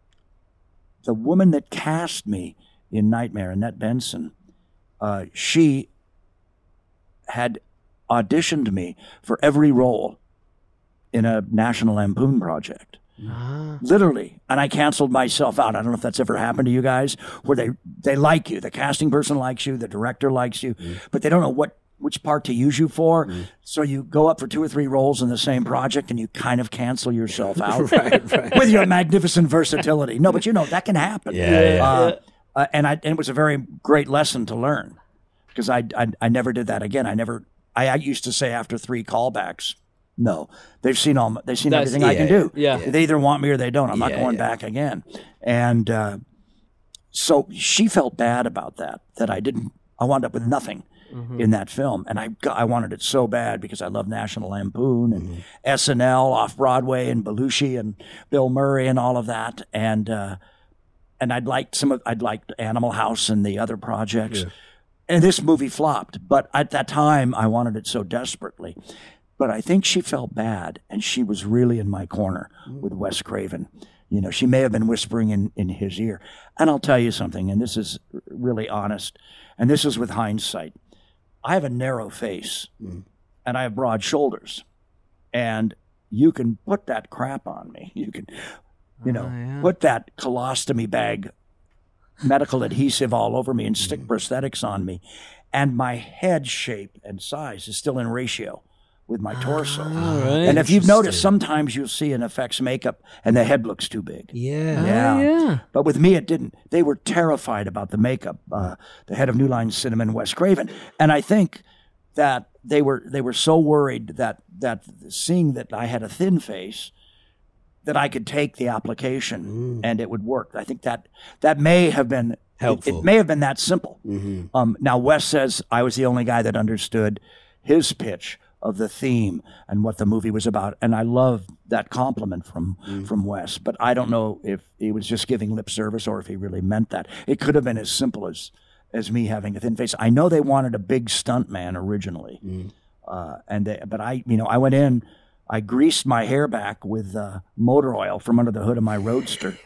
the woman that cast me in Nightmare, Annette Benson, uh, she had auditioned me for every role in a National Lampoon project. Uh-huh. Literally. And I canceled myself out. I don't know if that's ever happened to you guys, where they, they like you. The casting person likes you. The director likes you. Mm. But they don't know what which part to use you for. Mm. So you go up for two or three roles in the same project and you kind of cancel yourself out right, right. with your magnificent versatility. No, but you know, that can happen. Yeah, yeah. Uh, uh, and, I, and it was a very great lesson to learn because I, I, I never did that again. I never... I, I used to say after three callbacks, no, they've seen all, they've seen That's, everything yeah, I can do. Yeah. They either want me or they don't. I'm not yeah, going yeah. back again. And uh, so she felt bad about that, that I didn't, I wound up with nothing mm-hmm. in that film. And I got, I wanted it so bad because I love National Lampoon and mm-hmm. S N L off Broadway and Belushi and Bill Murray and all of that. And, uh, and I'd liked some of, I'd liked Animal House and the other projects. Yeah. And this movie flopped, but at that time, I wanted it so desperately. But I think she felt bad, and she was really in my corner with Wes Craven. You know, she may have been whispering in, in his ear. And I'll tell you something, and this is really honest, and this is with hindsight. I have a narrow face, mm. and I have broad shoulders. And you can put that crap on me. You can, you know, oh, yeah. put that colostomy bag medical adhesive all over me and stick mm-hmm. prosthetics on me. And my head shape and size is still in ratio with my torso. Ah, right. And if you've noticed, sometimes you'll see an effects makeup and the head looks too big. Yeah. Yeah. Oh, yeah. But with me, it didn't. They were terrified about the makeup, uh, the head of New Line Cinema, Wes Craven. And I think that they were they were so worried that that seeing that I had a thin face, that I could take the application mm. and it would work. I think that that may have been helpful. It, it may have been that simple. Mm-hmm. Um, now, Wes says I was the only guy that understood his pitch of the theme and what the movie was about, and I love that compliment from mm. from Wes. But I don't know if he was just giving lip service or if he really meant that. It could have been as simple as as me having a thin face. I know they wanted a big stunt man originally, mm. uh, and they, but I, you know, I went in. I greased my hair back with uh, motor oil from under the hood of my Roadster.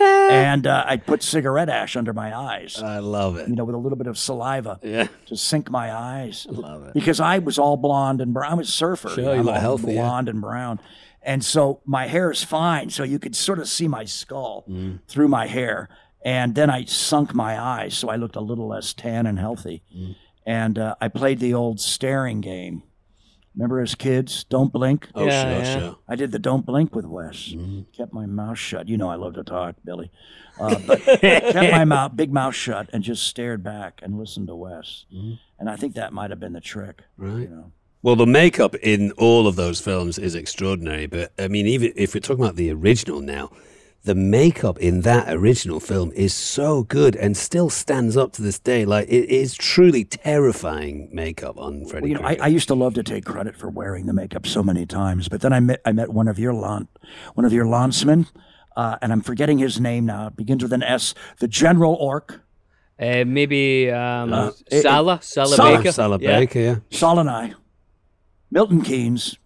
and uh, I put cigarette ash under my eyes. I love it. You know, with a little bit of saliva yeah. to sink my eyes. I love it. Because I was all blonde and brown. I was a surfer. Sure, you know, you look all healthy. Blonde yeah. and brown. And so my hair is fine. So you could sort of see my skull mm. through my hair. And then I sunk my eyes so I looked a little less tan and healthy. Mm. And uh, I played the old staring game. Remember as kids, don't blink? Oh, yeah, sure, yeah. sure. I did the don't blink with Wes. Mm-hmm. Kept my mouth shut. You know I love to talk, Billy. Uh, but kept my mouth, big mouth shut and just stared back and listened to Wes. Mm-hmm. And I think that might have been the trick. Right. You know? Well, the makeup in all of those films is extraordinary. But, I mean, even if we're talking about the original now, the makeup in that original film is so good and still stands up to this day. Like, it is truly terrifying makeup on Freddy well, you know, Krueger. I, I used to love to take credit for wearing the makeup so many times, but then I met I met one of your lawn, one of your lawnsmen, uh, and I'm forgetting his name now. It begins with an S. The General Orc. Uh, maybe um, Uh, Sala, Sala Sala. Baker. Sala Yeah. Baker, yeah. Sol and I, Milton Keynes,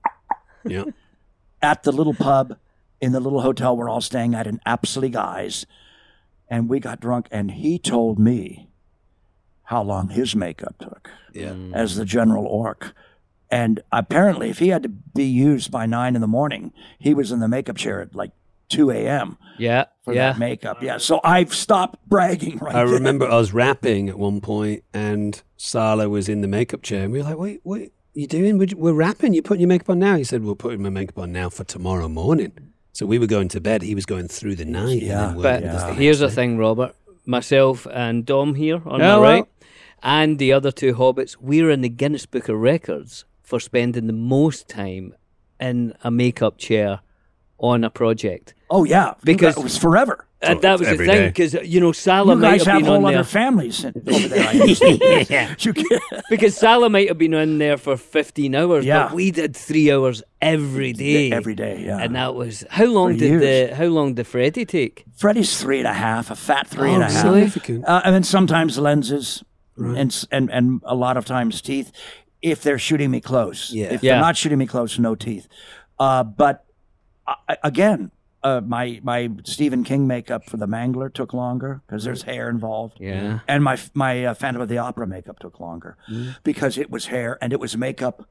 Yeah. at the little pub in the little hotel we're all staying at in Apsley, guys, and we got drunk, and he told me how long his makeup took Yeah. as the General Orc. And apparently, if he had to be used by nine in the morning, he was in the makeup chair at like two a.m. Yeah, for yeah. that makeup. Yeah, so I've stopped bragging right I there. remember I was rapping at one point, and Sala was in the makeup chair, and we were like, "Wait, what are you doing? We're, we're rapping. You're putting your makeup on now?" He said, "We're putting my makeup on now for tomorrow morning." So we were going to bed. He was going through the night. Yeah. and then But working us the here's the next day. thing, Robert. Myself and Dom here on Yeah, my well. right, and the other two hobbits, we're in the Guinness Book of Records for spending the most time in a makeup chair on a project. Oh yeah, Because- it was forever. And that was the every thing, day. because, you know, Salah You might guys have have been on whole there. other families in- over there. I understand. Yeah. You can- Because Salah might have been in there for fifteen hours, Yeah. but we did three hours every day. every day. Yeah, And that was, how long For did years. the, how long did Freddie take? Freddie's three and a half, a fat three Oh, and a half. significant. Uh, and then sometimes lenses, and, s- and and a lot of times teeth, if they're shooting me close. Yeah. If Yeah. they're not shooting me close, no teeth. Uh, but uh, again, uh, my my Stephen King makeup for the Mangler took longer because there's hair involved. Yeah. And my my uh, Phantom of the Opera makeup took longer because it was hair and it was makeup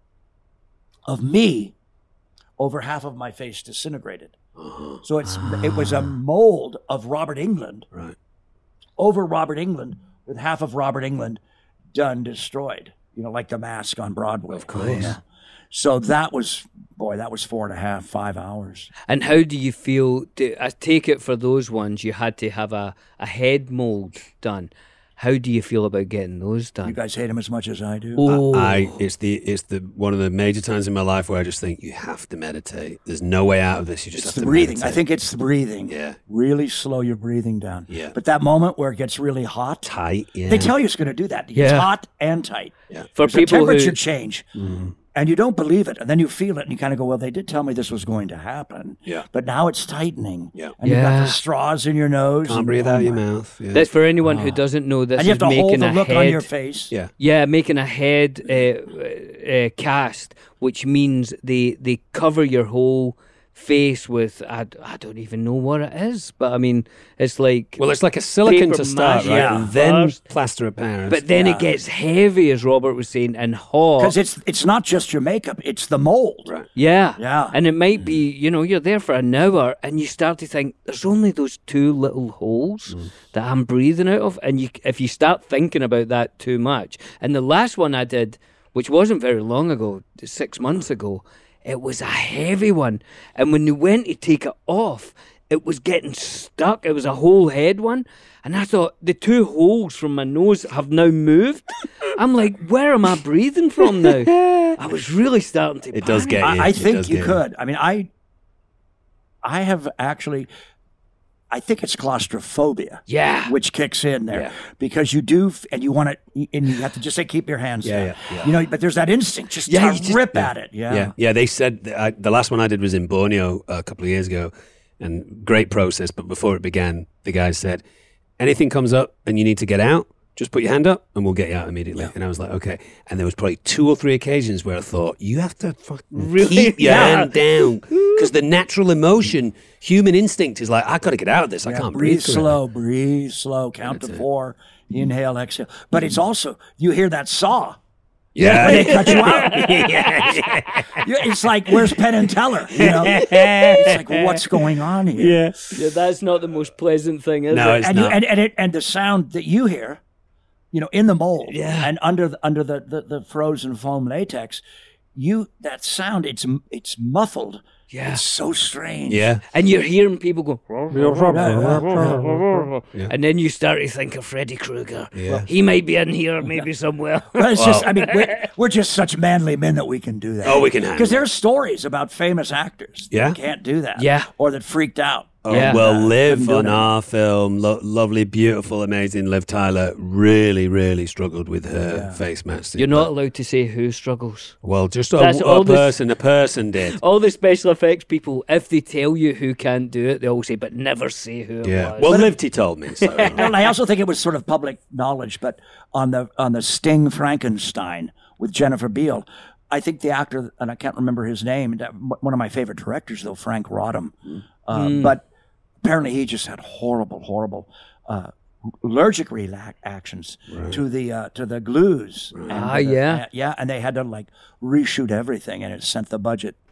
of me over half of my face disintegrated. So it's it was a mold of Robert Englund Right. over Robert Englund with half of Robert Englund done destroyed. You know, like The Mask on Broadway. Of course. So that was boy, that was four and a half, five hours. And how do you feel? Do, I take it for those ones you had to have a, a head mold done. How do you feel about getting those You done? guys hate him as much as I do. Oh, I it's the it's the one of the major times in my life where I just think you have to meditate. There's no way out of this. You just It's have the to breathing. meditate. I think it's the breathing. Yeah. Really slow your breathing down. Yeah. But that moment where it gets really hot, tight. Yeah. they tell you it's going to do that. It gets Yeah. hot and tight. for There's a people temperature who change. Mm-hmm. And you don't believe it. And then you feel it and you kind of go, well, they did tell me this was going to happen. Yeah. But now it's tightening. Yeah. And you've got Yeah. the straws in your nose. Can't and- breathe oh out your my- mouth. Yeah. that's for anyone who doesn't know. This And you have is to making hold the a look head. on your face. yeah. Yeah, making a head uh, uh, cast, which means they they cover your whole face with I, I don't even know what it is, but I mean it's like Well, it's like a silicon Paper to start, mache right? Yeah. And then first. plaster of Paris. but then it gets heavy, as Robert was saying, and hot. Because it's it's not just your makeup, it's the mold. right. Yeah. Yeah. And it might be, you know, you're there for an hour and you start to think there's only those two little holes that I'm breathing out of. And you, if you start thinking about that too much. And the last one I did, which wasn't very long ago, six months ago, it was a heavy one. And when you went to take it off, it was getting stuck. It was a whole head one. And I thought, the two holes from my nose have now moved. I'm like, where am I breathing from now? I was really starting to It does panic. get you. I, I It think does you get could. I mean, I I have actually, I think it's claustrophobia. Yeah. Which kicks in there Yeah. because you do, f- and you want to, and you have to just say, keep your hands Yeah, down. yeah, yeah. You know, but there's that instinct, just Yeah, to you just- rip at it. Yeah. Yeah, yeah. They said that I, the last one I did was in Borneo a couple of years ago, and great process. But before it began, the guy said, "Anything comes up and you need to get out, just put your hand up, and we'll get you out immediately." And I was like, "Okay." And there was probably two or three occasions where I thought, "You have to fucking Really? keep your Yeah. hand down," because the natural emotion, human instinct, is like, "I got to get out of this. I Yeah, can't breathe breathe." through it." slow, breathe slow, count to four, inhale, exhale. But it's also, you hear that saw. Yeah, When they cut you out. You- It's like, where's Penn and Teller? You know? It's like, well, what's going on here? Yeah, that's not the most pleasant thing, is No, it? it's and you, not. and and, it, and the sound that you hear, you know, in the mold, Yeah. and under the, under the, the, the frozen foam latex, you that sound it's it's muffled. Yeah. It's so strange. yeah. And you're hearing people go, Yeah. and then you start to think of Freddy Krueger. Yeah. He might be in here, maybe somewhere. But it's just, I mean, we're, we're just such manly men that we can do that. Oh, we can handle Because it. there's stories about famous actors that Yeah. can't do that. Yeah. Or that freaked out. Oh, Yeah. well, Uh, Liv couldn't do on that. our film, lo- lovely, beautiful, amazing Liv Tyler, really, really struggled with her face mask. You're not allowed to say who struggles. Well, just a, That's a all this- person, a person did. All the special effects people, if they tell you who can't do it, they all say, but never say who it Yeah. was. Well, Livty told me. So. Well, I also think it was sort of public knowledge, but on the on the Sting Frankenstein with Jennifer Beal, I think the actor, and I can't remember his name, that- one of my favorite directors, though, Frank Rodham, uh, Hmm. but apparently he just had horrible, horrible uh, allergic reactions to the uh, to the glues. And Ah, to the- yeah. yeah, and they had to like reshoot everything, and it sent the budget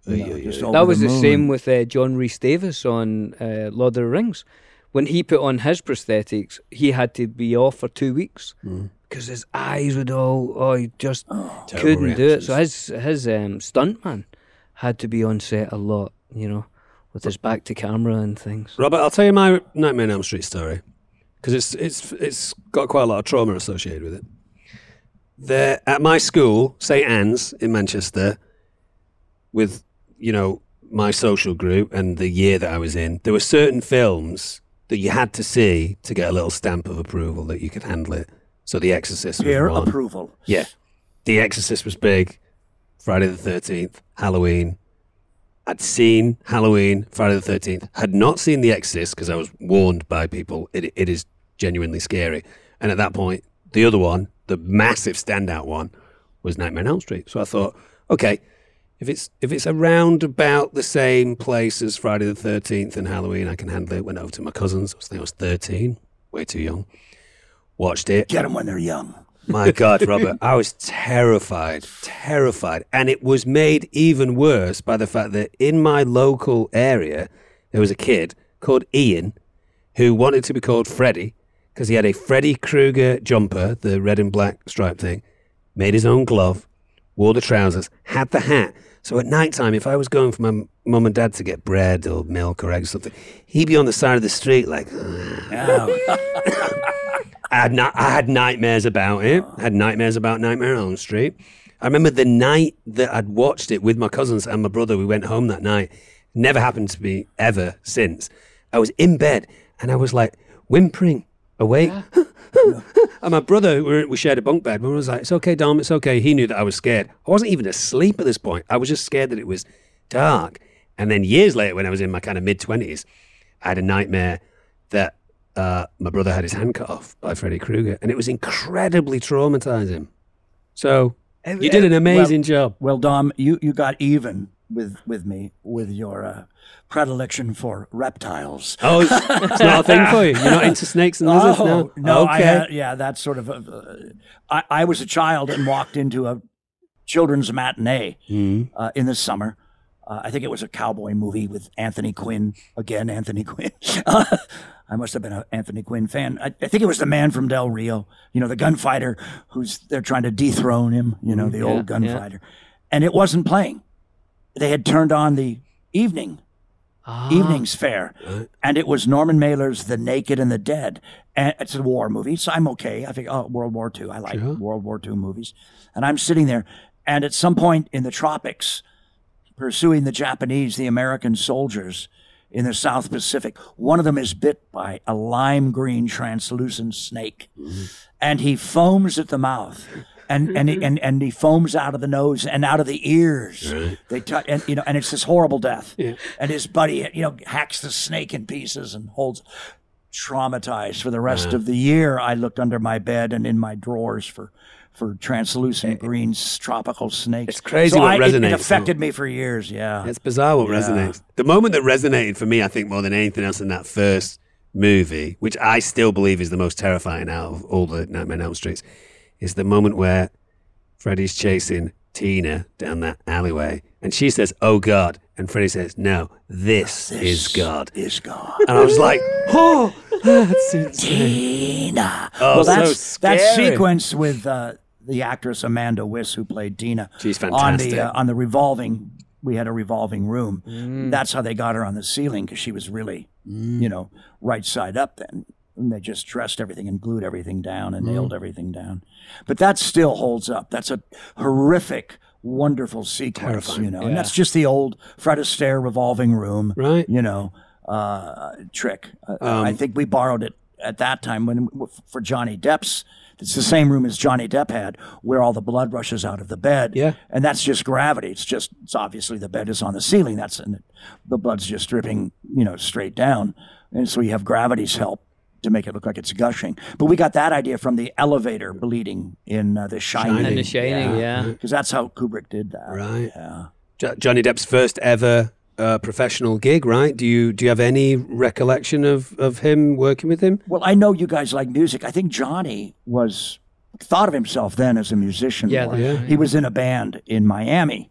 You Yeah, know, yeah, just yeah. over That was the, moon. same with uh, John Rhys Davis on uh, Lord of the Rings. When he put on his prosthetics, he had to be off for two weeks because his eyes would all, oh, he just couldn't do it. So his his um, stuntman had to be on set a lot, you know, with his back to camera and things. Robert, I'll tell you my Nightmare on Elm Street story because it's it's it's got quite a lot of trauma associated with it. There at my school, Saint Anne's in Manchester, with you know my social group and the year that I was in, there were certain films that you had to see to get a little stamp of approval that you could handle it. So The Exorcist was Peer one. approval. Yeah, The Exorcist was big. Friday the thirteenth, Halloween. I'd seen Halloween, Friday the thirteenth. Had not seen The Exorcist because I was warned by people. It it is genuinely scary. And at that point, the other one, the massive standout one, was Nightmare on Elm Street. So I thought, okay, if it's if it's around about the same place as Friday the thirteenth and Halloween, I can handle it. Went over to my cousins. I think I was thirteen, way too young. Watched it. Get them when they're young. My God, Robert, I was terrified, terrified. And it was made even worse by the fact that in my local area, there was a kid called Ian who wanted to be called Freddy because he had a Freddy Krueger jumper, the red and black striped thing, made his own glove, wore the trousers, had the hat. So at night time, if I was going for my mum and dad to get bread or milk or eggs or something, he'd be on the side of the street like... I had, not, I had nightmares about it. I had nightmares about Nightmare on Elm Street. I remember the night that I'd watched it with my cousins and my brother. We went home that night. Never happened to me ever since. I was in bed and I was like whimpering awake. And my brother, we, we shared a bunk bed. My brother was like, "It's okay, Dom, it's okay." He knew that I was scared. I wasn't even asleep at this point. I was just scared that it was dark. And then years later, when I was in my kind of mid-twenties, I had a nightmare that Uh, my brother had his hand cut off by Freddy Krueger, and it was incredibly traumatizing. So you did an amazing well, job. Well, Dom, you, you got even with with me with your uh, predilection for reptiles. Oh, it's, it's not a thing for you. You're not into snakes and lizards oh, now? No, I okay. had, yeah, that's sort of. A, uh, I, I was a child and walked into a children's matinee Mm. uh, in the summer. Uh, I think it was a cowboy movie with Anthony Quinn. Again, Anthony Quinn. Uh, I must have been an Anthony Quinn fan. I, I think it was the man from Del Rio, you know, the gunfighter who's, they're trying to dethrone him, you know, the Yeah, old gunfighter. And it wasn't playing. They had turned on the evening, Ah. evenings fair. And it was Norman Mailer's The Naked and the Dead. And it's a war movie, so I'm okay. I think, oh, World War Two. I like Sure. World War Two movies. And I'm sitting there, and at some point in the tropics, pursuing the Japanese, the American soldiers in the South Pacific. One of them is bit by a lime green translucent snake, mm-hmm. and he foams at the mouth, and and, he, and and he foams out of the nose and out of the ears. Right. They touch, and you know, and it's this horrible death. Yeah. And his buddy, you know, hacks the snake in pieces and holds. Traumatized for the rest Uh-huh. of the year. I looked under my bed and in my drawers for. For translucent green tropical snakes. It's crazy so what I, it- resonates, It affected though. me for years, yeah. It's bizarre what Yeah. resonates. The moment that resonated for me, I think, more than anything else in that first movie, which I still believe is the most terrifying out of all the Nightmare on Elm Streets, is the moment where Freddy's chasing Tina down that alleyway, and she says, "Oh God," and Freddy says, "No, this, This is God." Is God. And I was like, "Oh, that's insane." Tina. Oh, well, so that's that scary. sequence with uh, the actress Amanda Wyss who played Tina. She's On fantastic. the uh, on the revolving, we had a revolving room. That's how they got her on the ceiling because she was really, you know, right side up then. And they just dressed everything and glued everything down and nailed everything down. But that still holds up. That's a horrific, wonderful sequence, Terrifying. you know. And that's just the old Fred Astaire revolving room, Right. you know, uh, trick. Uh, Um, I think we borrowed it at that time when for Johnny Depp's. It's the same room as Johnny Depp had, where all the blood rushes out of the bed. Yeah. And that's just gravity. It's just, it's obviously the bed is on the ceiling. That's, and the blood's just dripping, you know, straight down. And so you have gravity's help to make it look like it's gushing. But we got that idea from the elevator bleeding in uh, The Shining. And The Shining, yeah. Because that's how Kubrick did that. Right. Yeah. Jo- Johnny Depp's first ever uh, professional gig, right? Do you do you have any recollection of, of him working with him? Well, I know you guys like music. I think Johnny was thought of himself then as a musician. Yeah, more. yeah. He was in a band in Miami,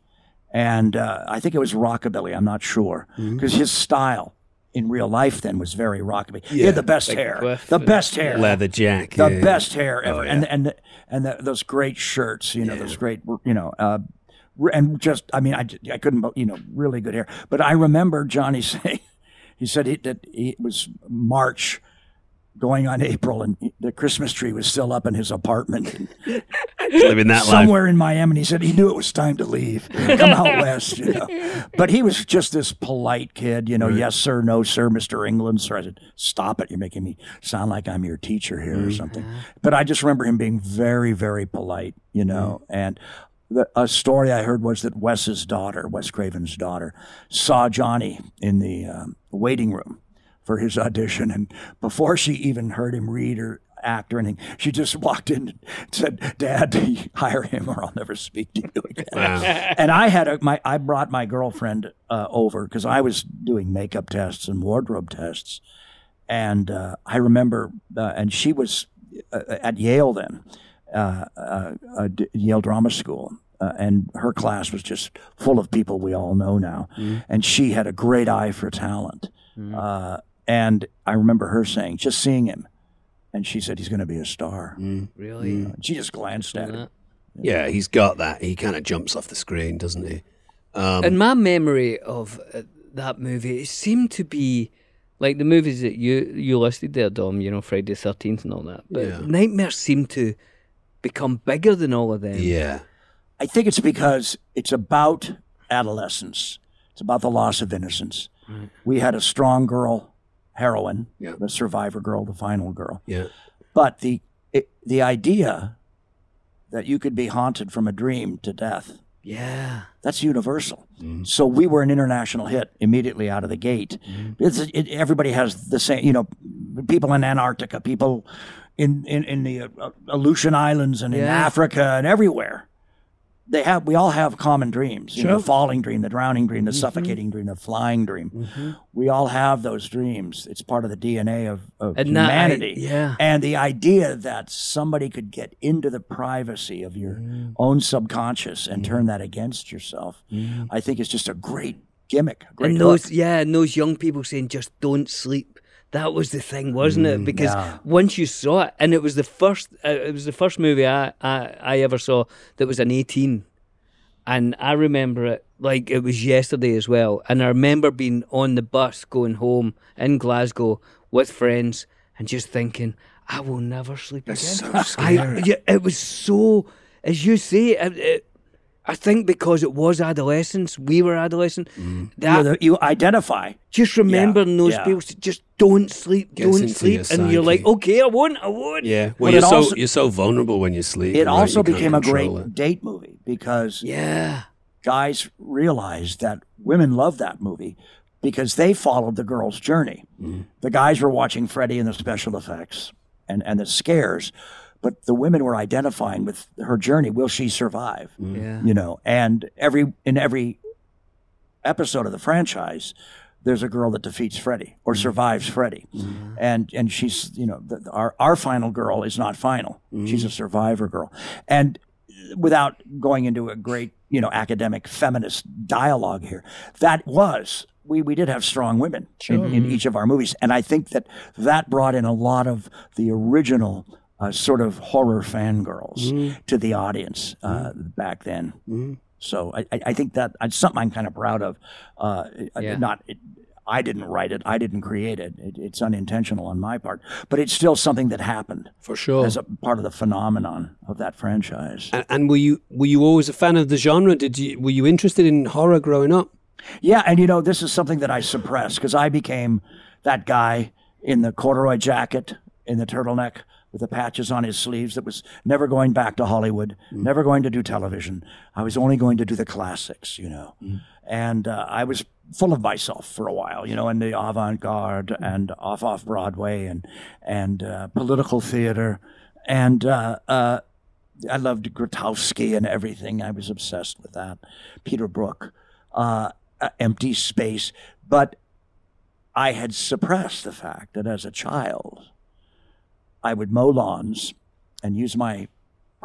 And uh, I think it was rockabilly. I'm not sure. Because his style in real life then was very rockabilly. He had the best Like hair. Cliff The and- best hair. Leather jack. The yeah. best hair ever. Oh, yeah. And and the, and the, those great shirts, you know, those great, you know, uh, and just, I mean, I, j- I couldn't, you know, really good hair. But I remember Johnny saying, he said he, that he, it was March going on April and the Christmas tree was still up in his apartment. Living that life. Somewhere in Miami. And he said he knew it was time to leave, come out west, you know. But he was just this polite kid, you know, yes, sir, no, sir, Mister England, sir. I said, stop it. You're making me sound like I'm your teacher here or something. But I just remember him being very, very polite, you know. And the, a story I heard was that Wes's daughter, Wes Craven's daughter, saw Johnny in the um, waiting room for his audition. And before she even heard him read or act or anything, she just walked in and said, Dad, hire him or I'll never speak to you again. Wow. And I had a, my, I brought my girlfriend uh, over because I was doing makeup tests and wardrobe tests. And uh, I remember, uh, and she was uh, at Yale then, uh, uh, uh, Yale Drama School. Uh, and her class was just full of people we all know now. Mm. And she had a great eye for talent. Mm. Uh, and I remember her saying, just seeing him, and she said, he's going to be a star. Mm. Really? Uh, she just glanced at him. Yeah, he's got that. He kind of jumps off the screen, doesn't he? Um, And my memory of uh, that movie, it seemed to be like the movies that you, you listed there, Dom, you know, Friday the thirteenth and all that. But Yeah. Nightmare seemed to become bigger than all of them. yeah. I think it's because it's about adolescence. It's about the loss of innocence. Right. We had a strong girl heroine, Yeah. the survivor girl, the final girl. Yeah. But the it, the idea that you could be haunted from a dream to death, Yeah. that's universal. Mm-hmm. So we were an international hit immediately out of the gate. Mm-hmm. It's, it, everybody has the same, you know, people in Antarctica, people in, in, in the uh, Aleutian Islands and in Yeah. Africa and everywhere. They have. We all have common dreams. You know, the falling dream, the drowning dream, the mm-hmm. suffocating dream, the flying dream. Mm-hmm. We all have those dreams. It's part of the D N A of, of And that- humanity. I- yeah. And the idea that somebody could get into the privacy of your mm. own subconscious and mm. turn that against yourself, mm. I think is just a great gimmick. A great and those, hook. yeah, and those young people saying, just don't sleep. That was the thing, wasn't it? Because yeah. once you saw it, and it was the first, uh, it was the first movie I, I, I ever saw that was an eighteen, and I remember it like it was yesterday as well. And I remember being on the bus going home in Glasgow with friends and just thinking, I will never sleep It's again. so scary. I, yeah, it was so, as you say, it, it, I think because it was adolescence, we were adolescent. Mm. That you, know, you identify. just remembering Yeah, those yeah. people, just don't sleep, Gets don't into sleep, your and you're like, psyche. okay, I won't, I won't. Yeah. But Well, you're it so also- you're so vulnerable when you sleep. It right? also You can't became a control great it. date movie because Yeah, guys realized that women loved that movie because they followed the girl's journey. Mm. The guys were watching Freddy and the special effects and, and the scares, but the women were identifying with her journey. Will she survive? Mm. yeah. You know, and every in every episode of the franchise, there's a girl that defeats Freddy or survives Freddy, mm. and and she's you know the, our our final girl is not final. Mm. She's a survivor girl, and without going into a great you know academic feminist dialogue here, that was. We, we did have strong women in, in each of our movies. And I think that that brought in a lot of the original uh, sort of horror fangirls mm. to the audience uh, mm. back then. Mm. So I, I think that it's something I'm kind of proud of. Uh, Yeah. Not it, I didn't write it. I didn't create it. it. It's unintentional on my part. But it's still something that happened. For sure. As a part of the phenomenon of that franchise. And, and were you were you always a fan of the genre? Did you were you interested in horror growing up? Yeah, and you know, this is something that I suppressed because I became that guy in the corduroy jacket, in the turtleneck, with the patches on his sleeves that was never going back to Hollywood, mm. never going to do television. I was only going to do the classics, you know. Mm. And uh, I was full of myself for a while, you know, in the avant-garde and off off Broadway and and uh, political theater. And uh, uh, I loved Grotowski and everything. I was obsessed with that. Peter Brook. Uh, Uh, empty space, but I had suppressed the fact that as a child, I would mow lawns and use my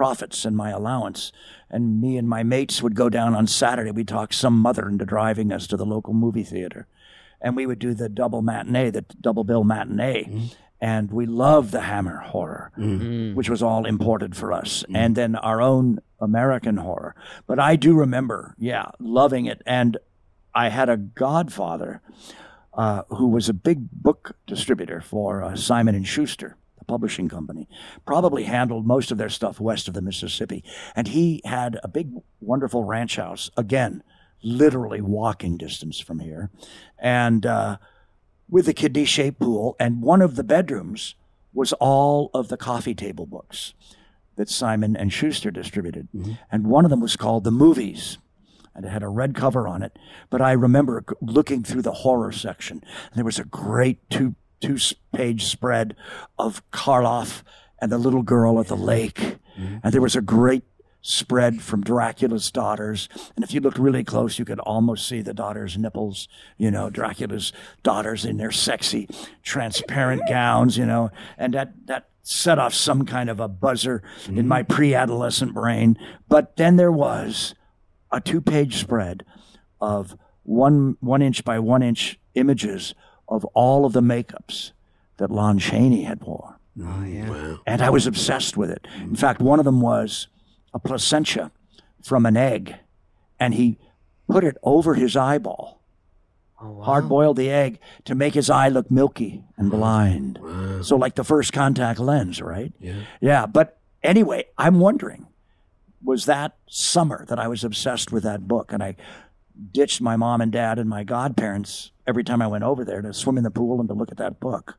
profits and my allowance. And me and my mates would go down on Saturday. We'd talk some mother into driving us to the local movie theater. And we would do the double matinee, the double bill matinee. Mm-hmm. And we loved the Hammer horror, mm-hmm. which was all imported for us. Mm-hmm. And then our own American horror. But I do remember, yeah, loving it. And I had a godfather uh, who was a big book distributor for uh, Simon and Schuster, the publishing company. Probably handled most of their stuff west of the Mississippi. And he had a big, wonderful ranch house, again, literally walking distance from here. And uh, with a kidney-shaped pool, and one of the bedrooms was all of the coffee table books that Simon and Schuster distributed. Mm-hmm. And one of them was called The Movies, and it had a red cover on it. But I remember looking through the horror section, and there was a great two, two-page spread of Karloff and the little girl at the lake. Mm-hmm. And there was a great spread from Dracula's daughters. And if you looked really close, you could almost see the daughters' nipples, you know, Dracula's daughters in their sexy, transparent gowns, you know, and that, that set off some kind of a buzzer mm-hmm. in my pre-adolescent brain. But then there was a two-page spread of one, one inch by one inch images of all of the makeups that Lon Chaney had worn. Oh, yeah. Wow. And I was obsessed with it. In fact, one of them was a placentia from an egg, and he put it over his eyeball, oh, wow. hard-boiled the egg to make his eye look milky and blind. Wow. So like the first contact lens, right? Yeah. Yeah, but anyway, I'm wondering, was that summer that I was obsessed with that book, and I ditched my mom and dad and my godparents every time I went over there to swim in the pool and to look at that book.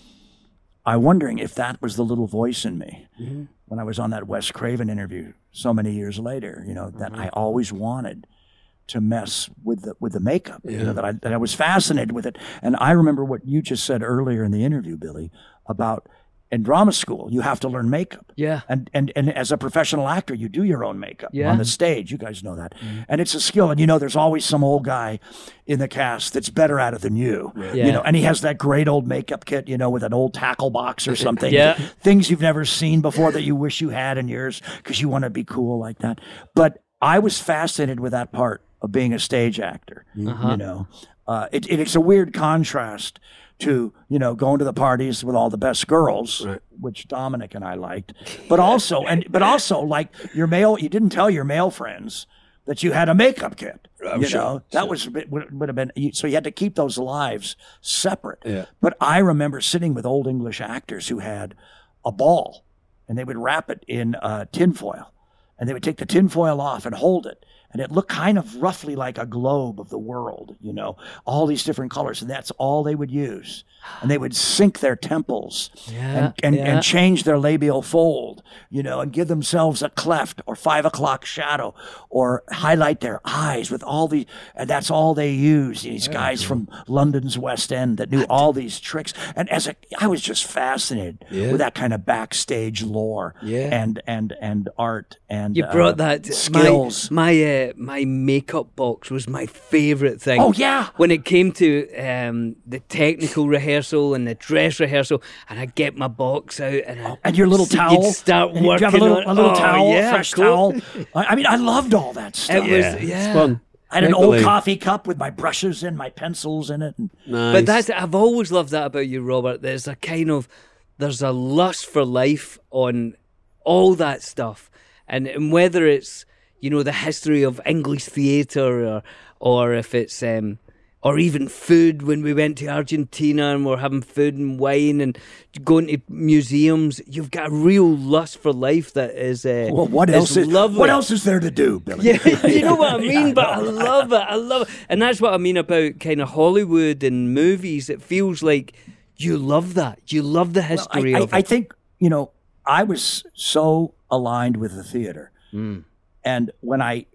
I'm wondering if that was the little voice in me mm-hmm. when I was on that Wes Craven interview so many years later, you know, that mm-hmm. I always wanted to mess with the with the makeup, yeah. you know, that I, that I was fascinated with it. And I remember what you just said earlier in the interview, Billy, about in drama school, you have to learn makeup. Yeah. And and and as a professional actor, you do your own makeup yeah. on the stage. You guys know that. Mm-hmm. And it's a skill. And, you know, there's always some old guy in the cast that's better at it than you. Yeah. You know, and he has that great old makeup kit, you know, with an old tackle box or something. yeah. Things you've never seen before that you wish you had in yours because you want to be cool like that. But I was fascinated with that part of being a stage actor, uh-huh. you know. Uh, it, it, it's a weird contrast to, you know, going to the parties with all the best girls, right. which Dominic and I liked, but also, and but also like your male, you didn't tell your male friends that you had a makeup kit, I'm you sure, know, that sure. was, would, would have been, so you had to keep those lives separate. Yeah. But I remember sitting with old English actors who had a ball and they would wrap it in uh, tinfoil and they would take the tinfoil off and hold it. And it looked kind of roughly like a globe of the world, you know, all these different colors. And that's all they would use. And they would sync their temples yeah, and, and, yeah. and change their labial fold, you know, and give themselves a cleft or five o'clock shadow or highlight their eyes with all the, and that's all they use. These Very guys cool. from London's West End that knew all these tricks. And as a, I was just fascinated yeah. with that kind of backstage lore yeah. and, and, and art and You brought uh, that, skills. My, my uh, my makeup box was my favourite thing. Oh, yeah. When it came to um, the technical rehearsal and the dress rehearsal, and I'd get my box out and I'd, and your little towel. You'd start and working you have a little, on a little oh, towel, yeah, fresh cool. towel. I, I mean, I loved all that stuff. It was, yeah. yeah. It's fun. I had an Make old believe. coffee cup with my brushes in, my pencils in it. And Nice. But that's I've always loved that about you, Robert. There's a kind of there's a lust for life on all that stuff, and and whether it's you know the history of English theatre, or or if it's um, or even food. When we went to Argentina and we're having food and wine and going to museums, you've got a real lust for life that is uh, well, what is else is lovely. what else is there to do, Billy? Yeah, you know what I mean. Yeah, but I love it. I love it, and that's what I mean about kind of Hollywood and movies. It feels like you love that. You love the history well, I, of I, it. I think you know I was so aligned with the theater, Mm. and when I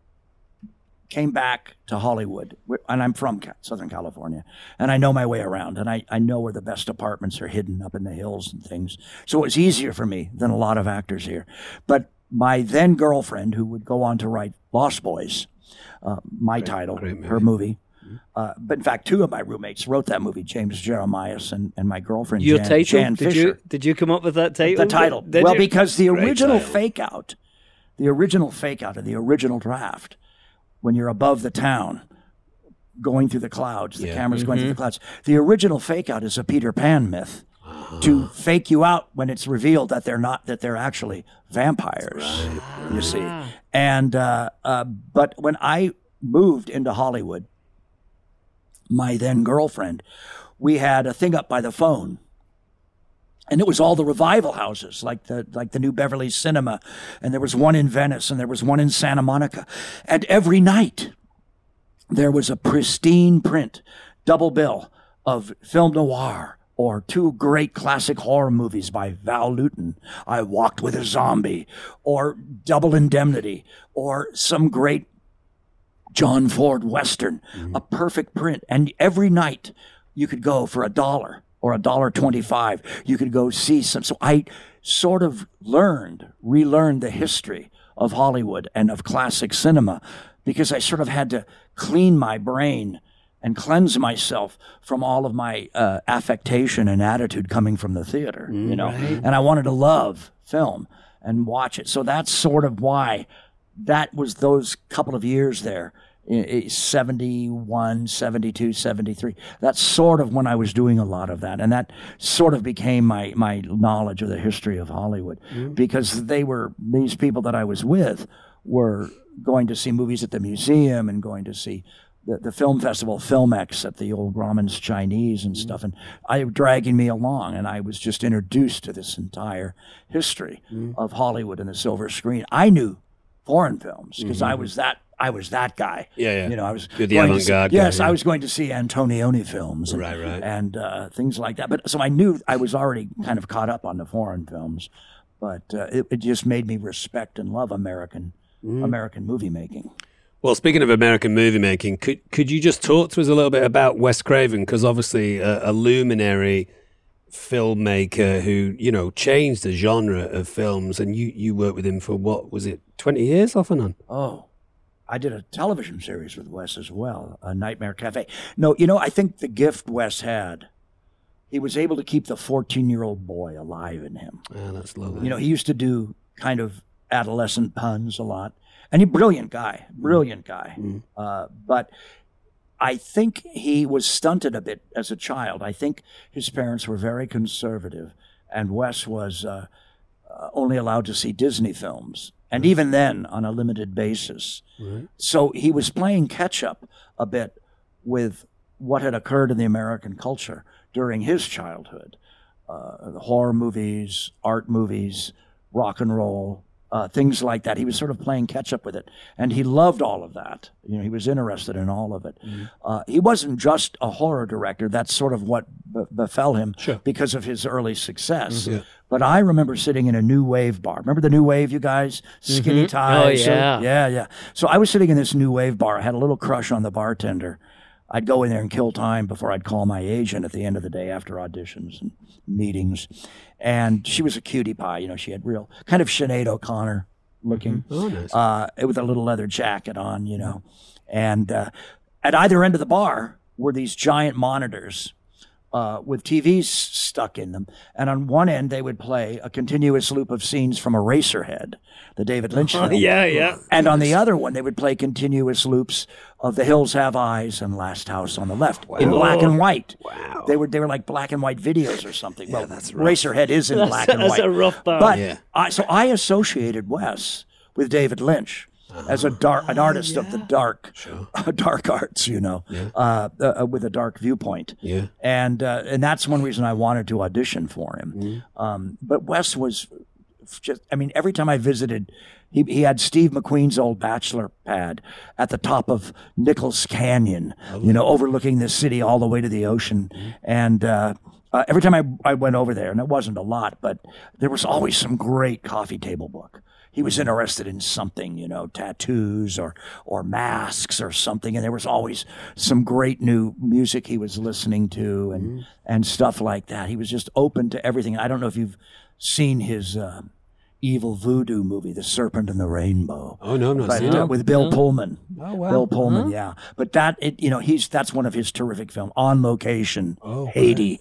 came back to Hollywood, and I'm from Southern California, and I know my way around, and I, I know where the best apartments are hidden up in the hills and things. So it was easier for me than a lot of actors here. But my then girlfriend, who would go on to write Lost Boys, uh, my Great, title, great movie. her movie. Uh, but in fact, two of my roommates wrote that movie, James Jeremias and, and my girlfriend, Your Jan, title? Jan did Fisher. You, did you come up with that title? The title. Did well, you? because the Great original title. Fake Out the original fake out of the original draft, when you're above the town, going through the clouds, the Yeah. camera's going through the clouds. The original fake out is a Peter Pan myth to fake you out when it's revealed that they're not, that they're actually vampires, you see. And, uh, uh, but when I moved into Hollywood, my then girlfriend, we had a thing up by the phone. And it was all the revival houses, like the like the New Beverly Cinema, and there was one in Venice, and there was one in Santa Monica. And every night, there was a pristine print, double bill of film noir or two great classic horror movies by Val Lewton, I Walked with a Zombie, or Double Indemnity, or some great John Ford Western, a perfect print. And every night, you could go for a dollar. Or a dollar twenty-five, you could go see some. So I sort of learned, relearned the history of Hollywood and of classic cinema, because I sort of had to clean my brain and cleanse myself from all of my uh, affectation and attitude coming from the theater, you know. And I wanted to love film and watch it. So that's sort of why that was those couple of years there. seventy-one, seventy-two, seventy-three. That's sort of when I was doing a lot of that. And that sort of became my, my knowledge of the history of Hollywood, mm. because they were, these people that I was with were going to see movies at the museum and going to see the, the film festival, Filmex at the old Grauman's Chinese and mm. stuff. And I dragging me along, and I was just introduced to this entire history mm. of Hollywood and the silver screen. I knew foreign films because mm-hmm. I was that I was that guy. Yeah, yeah. You know, I was You're the going to avant-garde see, guy, yes, yeah. I was going to see Antonioni films, and, Right, right. and uh, things like that. But so I knew I was already kind of caught up on the foreign films, but uh, it, it just made me respect and love American Mm. American movie making. Well, speaking of American movie making, could could you just talk to us a little bit about Wes Craven? Because obviously a, a luminary filmmaker who, you know, changed the genre of films, and you, you worked with him for, what, was it twenty years off and on? Oh, I did a television series with Wes as well, a Nightmare Cafe. No, you know, I think the gift Wes had, he was able to keep the fourteen-year-old boy alive in him. Oh, that's lovely. You know, he used to do kind of adolescent puns a lot. And he brilliant guy, brilliant guy. Mm. Uh, but I think he was stunted a bit as a child. I think his parents were very conservative, and Wes was uh, uh, only allowed to see Disney films, and right. even then on a limited basis. Right. So he was playing catch-up a bit with what had occurred in the American culture during his childhood. Uh, the horror movies, art movies, rock and roll, Uh, things like that. He was sort of playing catch up with it, and he loved all of that. You know, he was interested in all of it. Mm-hmm. Uh, he wasn't just a horror director. That's sort of what be- befell him sure. because of his early success. Mm-hmm. But I remember sitting in a New Wave bar. Remember the New Wave, you guys? Skinny mm-hmm. ties. Oh, yeah. So, yeah, yeah. So I was sitting in this New Wave bar. I had a little crush on the bartender. I'd go in there and kill time before I'd call my agent at the end of the day after auditions and meetings. And she was a cutie pie. You know, she had real kind of Sinead O'Connor looking, mm-hmm. oh, nice. uh, with a little leather jacket on, you know. And uh, at either end of the bar were these giant monitors uh, with T Vs stuck in them. And on one end, they would play a continuous loop of scenes from Eraserhead, the David Lynch film. yeah, yeah. And on the other one, they would play continuous loops of The Hills Have Eyes and Last House on the Left wow. in black and white. Wow. They were they were like black and white videos or something. Yeah, well, that's rough. Eraserhead is in that's, black and that's white. That's a rough bar. But yeah. I, so I associated Wes with David Lynch uh-huh. as a dark, an artist yeah. of the dark, sure. dark arts, you know, yeah. uh, uh, with a dark viewpoint. Yeah. And uh, and that's one reason I wanted to audition for him. Mm-hmm. Um, but Wes was just, I mean, every time I visited, he he had Steve McQueen's old bachelor pad at the top of Nichols Canyon, oh, you know, overlooking the city all the way to the ocean. Mm-hmm. And uh, uh, every time I, I went over there, and it wasn't a lot, but there was always some great coffee table book. He was interested in something, you know, tattoos or or masks or something, and there was always some great new music he was listening to and mm-hmm. and stuff like that. He was just open to everything. I don't know if you've seen his uh, Evil Voodoo movie, The Serpent and the Rainbow. Oh no, I'm not but, seeing uh, it. with Bill Pullman. Oh wow, Bill Pullman, uh-huh. yeah. But that, it, you know, he's that's one of his terrific films. On Location, oh, Haiti. Right.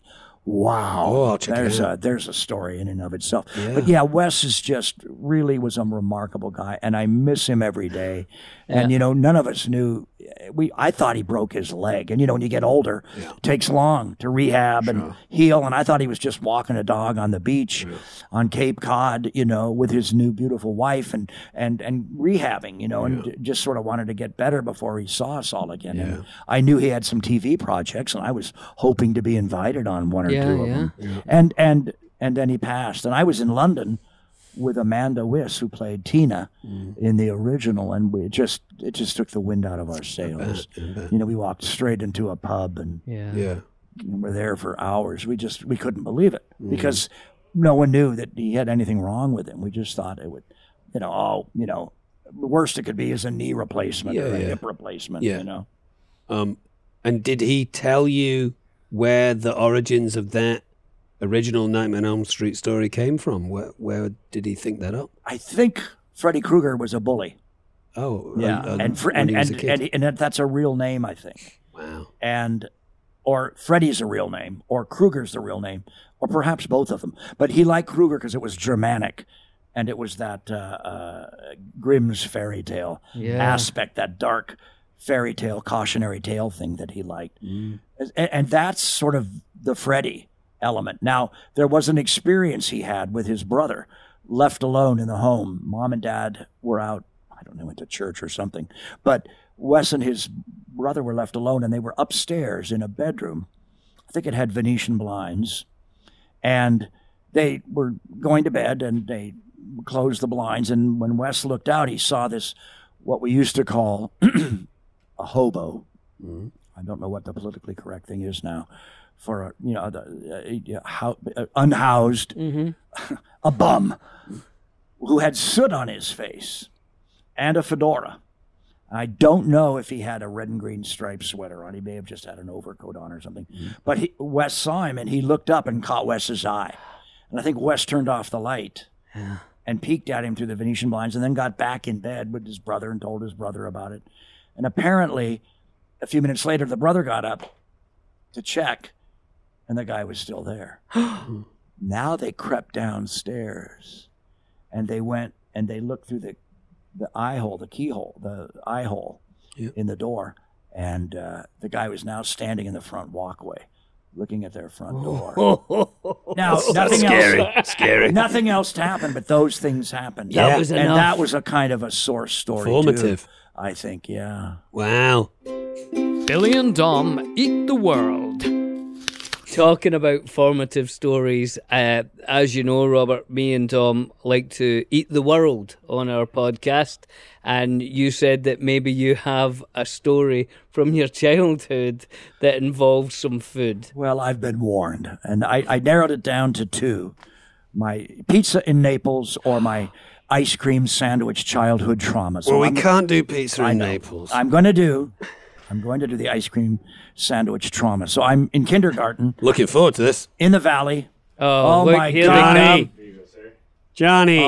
Wow. Oh, I'll check it there's out. a there's a story in and of itself. Yeah. But yeah, Wes is just really was a remarkable guy, and I miss him every day. And you know, none of us knew. We I thought he broke his leg, and you know, when you get older, it takes long to rehab and heal. And I thought he was just walking a dog on the beach on Cape Cod, you know, with his new beautiful wife, and and and rehabbing, you know, and just sort of wanted to get better before he saw us all again. And I knew he had some T V projects, and I was hoping to be invited on one or Yeah, two of yeah. them. And and and then he passed, and I was in London with Amanda Wyss, who played Tina in the original, and we just it just took the wind out of our sails. You know, we walked straight into a pub, and Yeah. Yeah. we're there for hours. We just we couldn't believe it because no one knew that he had anything wrong with him. We just thought it would, you know, oh, you know, the worst it could be is a knee replacement Yeah, or a yeah. hip replacement. Yeah. You know. Um, and did he tell you where the origins of that original Nightmare on Elm Street story came from? Where, where did he think that up? I think Freddy Krueger was a bully. Oh, Yeah, uh, uh, and fr- when and he was a and, kid. and and that- that's a real name, I think. Wow. And or Freddy's a real name, or Krueger's the real name, or perhaps both of them. But he liked Krueger because it was Germanic, and it was that uh, uh, Grimm's fairy tale Yeah. aspect, that dark fairy tale, cautionary tale thing that he liked. And, and that's sort of the Freddy element. Now, there was an experience he had with his brother, left alone in the home. Mom and Dad were out, I don't know, went to church or something. But Wes and his brother were left alone, and they were upstairs in a bedroom. I think it had Venetian blinds. And they were going to bed, and they closed the blinds. And when Wes looked out, he saw this, what we used to call a hobo. I don't know what the politically correct thing is now. For a, you know, the, uh, how, uh, unhoused, a bum who had soot on his face and a fedora. I don't know if he had a red and green striped sweater on. He may have just had an overcoat on or something. But he, Wes saw him, and he looked up and caught Wes's eye. And I think Wes turned off the light and peeked at him through the Venetian blinds, and then got back in bed with his brother and told his brother about it. And apparently, a few minutes later, the brother got up to check, and the guy was still there. Now they crept downstairs, and they went and they looked through the, the eye hole, the keyhole, the eye hole Yep. in the door, and uh, the guy was now standing in the front walkway, looking at their front door. Now, nothing Scary. else, Scary. nothing else happened, but those things happened. That was and enough. that was a kind of a source story, Formative. too, I think. Yeah. Wow. Billy and Dom eat the world. Talking about formative stories, uh, as you know, Robert, me and Tom like to eat the world on our podcast. And you said that maybe you have a story from your childhood that involves some food. Well, I've been warned, and I, I narrowed it down to two: my pizza in Naples or my ice cream sandwich childhood trauma. So Well, we I'm, can't do pizza I in know. Naples. I'm going to do. I'm going to do the ice cream sandwich trauma. So I'm in kindergarten Looking forward to this. in the valley. Oh, Oh, look, my here God. they Johnny. come. Johnny.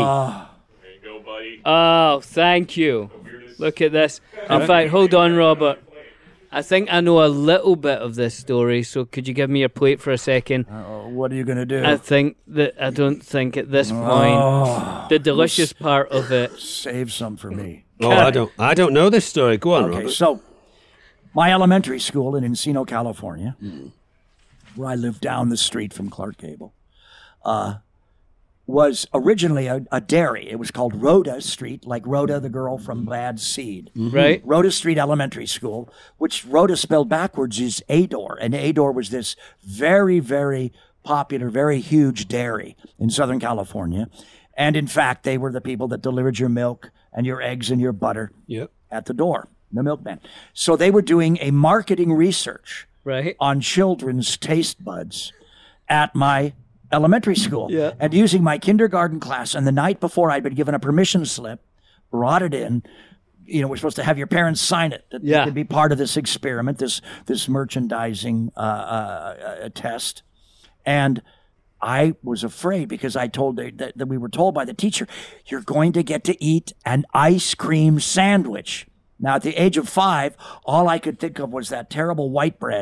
Oh, thank you. Look at this. In fact, hold on, Robert. I think I know a little bit of this story, so could you give me your plate for a second? Uh, what are you going to do? I think that I don't think at this point Oh, the delicious part of it. save some for me. oh, I don't. I don't know this story. Go on, Okay, Robert. so my elementary school in Encino, California, where I lived down the street from Clark Gable, uh, was originally a, a dairy. It was called Rhoda Street, like Rhoda, the girl from Bad Seed. Right? Rhoda Street Elementary School, which Rhoda spelled backwards is Ador. And Ador was this very, very popular, very huge dairy in Southern California. And in fact, they were the people that delivered your milk and your eggs and your butter Yep. at the door, the milkman. So they were doing a marketing research Right? on children's taste buds at my elementary school. Yeah. And using my kindergarten class, and the night before I'd been given a permission slip, brought it in. You know, we're supposed to have your parents sign it. That Yeah. they could be part of this experiment, this this merchandising uh, uh, uh, test. And I was afraid because I told the, that, that we were told by the teacher, you're going to get to eat an ice cream sandwich. Now, at the age of five, all I could think of was that terrible white bread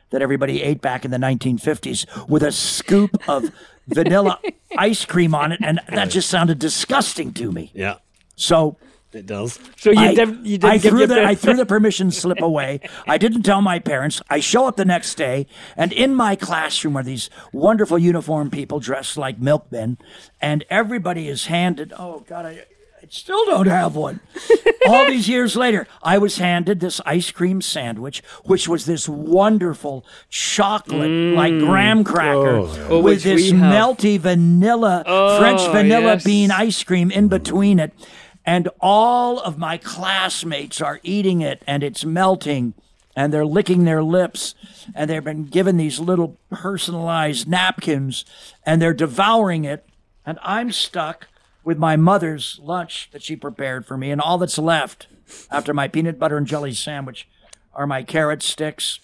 that everybody ate back in the nineteen fifties with a scoop of vanilla ice cream on it, and that just sounded disgusting to me. Yeah, So it does. So you I, did. You did I give threw your the par- I threw the permission slip away. I didn't tell my parents. I show up the next day, and in my classroom are these wonderful uniformed people dressed like milkmen, and everybody is handed. Oh God, I, I still don't have one. All these years later, I was handed this ice cream sandwich, which was this wonderful chocolate, like graham cracker, Oh, with which this we have. melty vanilla, Oh, French vanilla yes. bean ice cream in between it. And all of my classmates are eating it, and it's melting, and they're licking their lips, and they've been given these little personalized napkins, and they're devouring it, and I'm stuck with my mother's lunch that she prepared for me, and all that's left after my peanut butter and jelly sandwich are my carrot sticks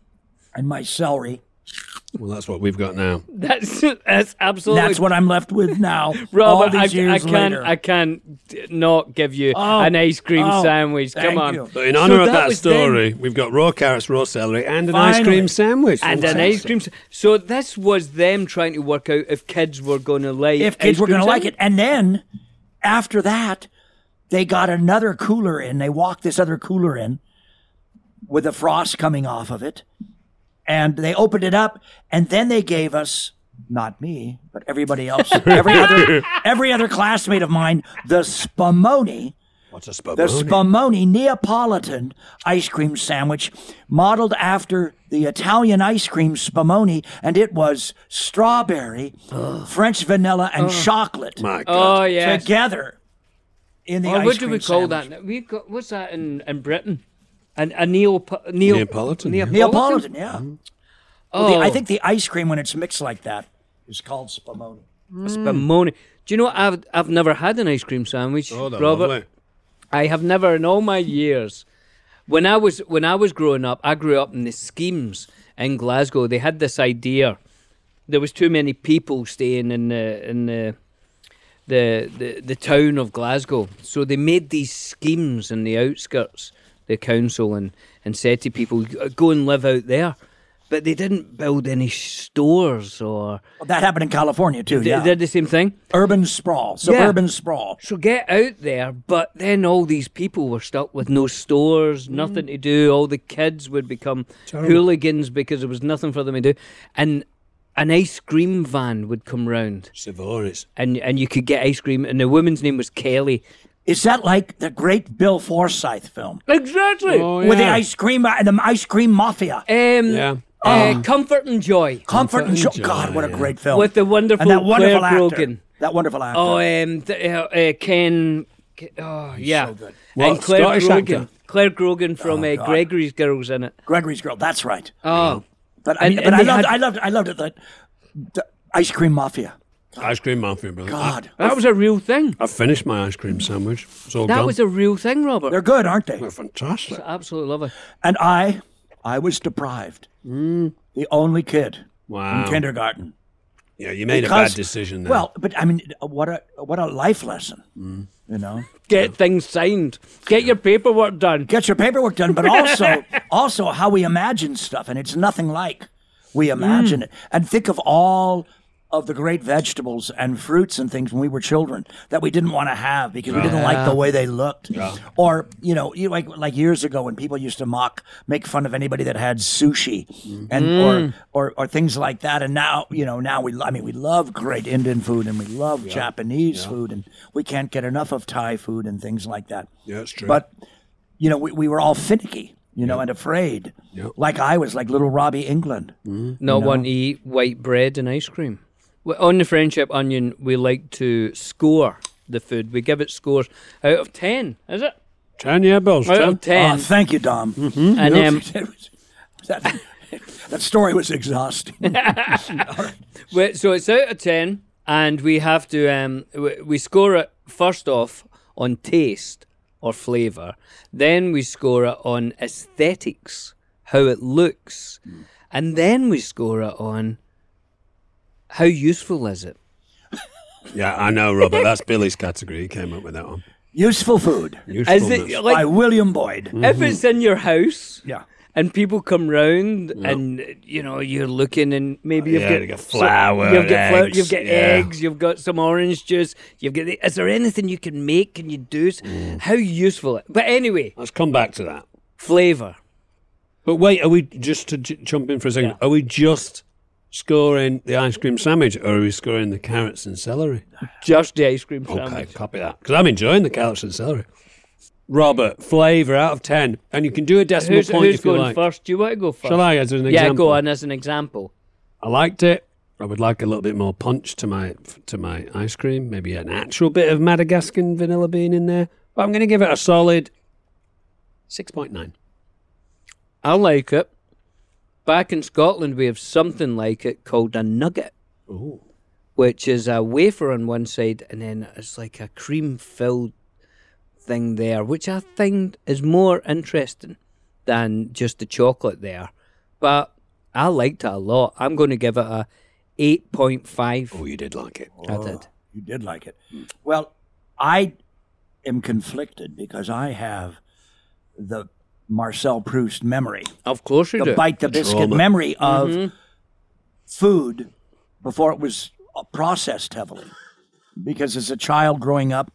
and my celery. Well, that's what we've got now. That's that's absolutely. That's what I'm left with now. all Robert, I, these years I can't. later. I can't d- not give you Oh, an ice cream oh, sandwich. thank Come on. you. But in honour So of that, was then- story, we've got raw carrots, raw celery, and an ice Finally. cream sandwich. And an ice cream. s- So this was them trying to work out if kids were going to like. if kids ice were cream going to like sandwich. it. And then after that, they got another cooler in. They walked this other cooler in with the frost coming off of it. And they opened it up, and then they gave us, not me, but everybody else, every other every other classmate of mine, the Spumoni, What's a the spumoni? Spumoni Neapolitan ice cream sandwich, modeled after the Italian ice cream Spumoni, and it was strawberry, French vanilla, and chocolate My God. Oh yeah. together in the Oh, ice what do cream we call sandwich. that? We got what's that in, in Britain? An, a Neop- Neo- Neapolitan, yeah. Neapolitan, yeah. Oh, The- I think the ice cream, when it's mixed like that, is called Spumoni. Spumoni. Do you know what? I've I've never had an ice cream sandwich, Oh, they're Robert. lovely. I have never in all my years. When I was when I was growing up, I grew up in the schemes in Glasgow. They had this idea. There was too many people staying in the in the the the, the town of Glasgow, so they made these schemes in the outskirts, the council, and and said to people, go and live out there. But they didn't build any stores or Well, that happened in California, too, they yeah. did the same thing. Urban sprawl, suburban sprawl. So get out there, but then all these people were stuck with no stores, nothing to do. All the kids would become hooligans because there was nothing for them to do. And an ice cream van would come round, Savoris. and and you could get ice cream. And the woman's name was Kelly. Is that like the great Bill Forsyth film? Exactly. Oh, With the yeah. ice cream and the ice cream mafia. Um, Yeah. uh, Comfort and Joy Comfort and Joy. Joy, God, what a yeah. great film. with the wonderful, and that wonderful Claire actor. Grogan. That wonderful actor. Oh, um, th- uh, uh, Ken. Ke- Oh, yeah. so good. What, And Claire Scottish Grogan. actor? Claire Grogan from Oh, uh, God. Gregory's Girls in it. Gregory's Girl. That's right. Oh. But I, And- mean, and but I they loved, had- I loved, I loved it. The, the ice cream mafia. Ice cream mafia, brother. God, That was a real thing. I, I finished my ice cream sandwich. It's all That gone. was a real thing, Robert. they're good, aren't they? They're fantastic. Absolutely lovely. And I, I was deprived. The only kid Wow. in kindergarten. Yeah, you made a Because- bad decision there. Well, but I mean, what a what a life lesson. You know, Get things signed. Get your paperwork done. get your paperwork done, but also also how we imagine stuff, and it's nothing like we imagine it. And think of all of the great vegetables and fruits and things when we were children that we didn't want to have because we didn't like the way they looked. Or, you know, you like like years ago when people used to mock, make fun of anybody that had sushi and or, or or things like that. And now, you know, now we I mean we love great Indian food and we love Japanese food and we can't get enough of Thai food and things like that. Yeah, it's true. But you know, we, we were all finicky, you know, and afraid. Like I was, like little Robbie England. Not want to eat white bread and ice cream. Well, on the Friendship Onion, we like to score the food. We give it scores out of ten, is it? ten, yeah, Bills. Out ten. of ten. Oh, thank you, Dom. and um, that, that story was exhausting. Well, so it's out of ten, and we have to um, we, we score it first off on taste or flavour. Then we score it on aesthetics, how it looks, and then we score it on how useful is it. Yeah, I know, Robert. That's Billy's category. He came up with that one. Useful food Is Usefulness. it by like William Boyd. if it's in your house? Yeah. and people come round, and you know you're looking, and maybe you've Yeah, got, you got flour, you've got flour, eggs, you've got yeah. eggs, you've got some orange juice, you've got. The, is there anything you can make? Can you do? Mm. How useful it? But anyway, Let's come back to that. flavour. But wait, are we just to j- jump in for a second? Yeah. Are we just scoring the ice cream sandwich, or are we scoring the carrots and celery? Just the ice cream Okay, sandwich. copy that. Because I'm enjoying the carrots and celery. Robert, flavour out of ten, and you can do a decimal Who's, point who's if you going like. first? Do you want to go first? Shall I, as an yeah, example? go on as an example. I liked it. I would like a little bit more punch to my to my ice cream. Maybe an actual bit of Madagascar vanilla bean in there. But I'm going to give it a solid six point nine. I like it. Back in Scotland, we have something like it called a nugget, Ooh. which is a wafer on one side, and then it's like a cream-filled thing there, which I think is more interesting than just the chocolate there. But I liked it a lot. I'm going to give it a eight point five. Oh, you did like it. I did. You did like it. Well, I am conflicted because I have the Marcel Proust memory, Of course you the do. bite the biscuit trauma. memory of Mm-hmm. food before it was uh, processed heavily. Because as a child growing up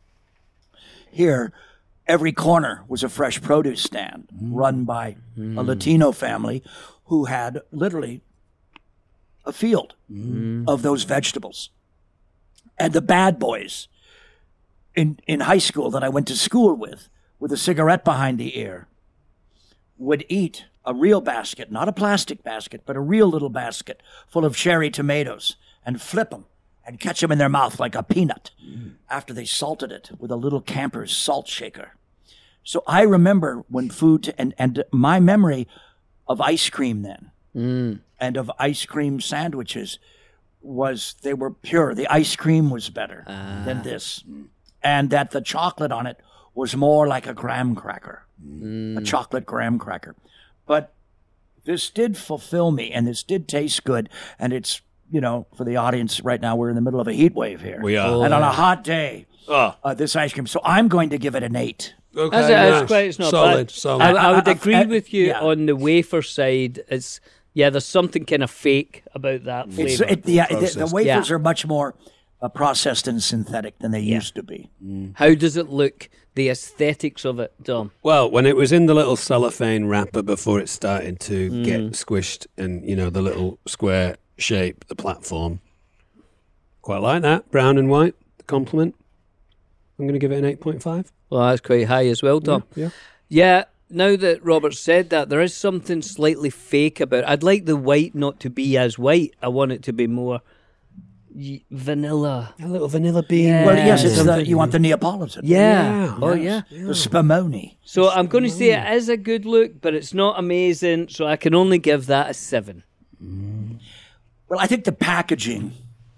here, every corner was a fresh produce stand run by a Latino family who had literally a field of those vegetables. And the bad boys in, in high school that I went to school with, with a cigarette behind the ear, would eat a real basket, not a plastic basket, but a real little basket full of cherry tomatoes and flip them and catch them in their mouth like a peanut after they salted it with a little Camper's salt shaker. So I remember when food, and, and my memory of ice cream then and of ice cream sandwiches was they were pure. The ice cream was better than this. And that the chocolate on it was more like a graham cracker, a chocolate graham cracker. But this did fulfill me, and this did taste good. And it's, you know, for the audience right now, we're in the middle of a heat wave here. We are. And on a hot day, Oh, uh, this ice cream. So I'm going to give it an eight. okay, That's, that's nice. quite, it's not solid, bad. solid. I, I would Uh, uh, agree uh, with you yeah. on the wafer side. It's yeah, there's something kind of fake about that It's, flavor. it, yeah, the, the processed. wafers Yeah. are much more uh, processed and synthetic than they used to be. How does it look? The aesthetics of it, Dom. Well, when it was in the little cellophane wrapper before it started to get squished and, you know, the little square shape, the platform, quite like that. Brown and white, the compliment. I'm going to give it an eight point five. Well, that's quite high as well, Dom. Yeah. Yeah, now that Robert said that, there is something slightly fake about it. I'd like the white not to be as white. I want it to be more y- vanilla. A little vanilla bean. Yeah. Well, yes, it's the, something- you want the Neapolitan. Yeah. Yeah. Oh, yeah. The spumoni. So I'm going to say it is a good look, but it's not amazing. So I can only give that a seven. Well, I think the packaging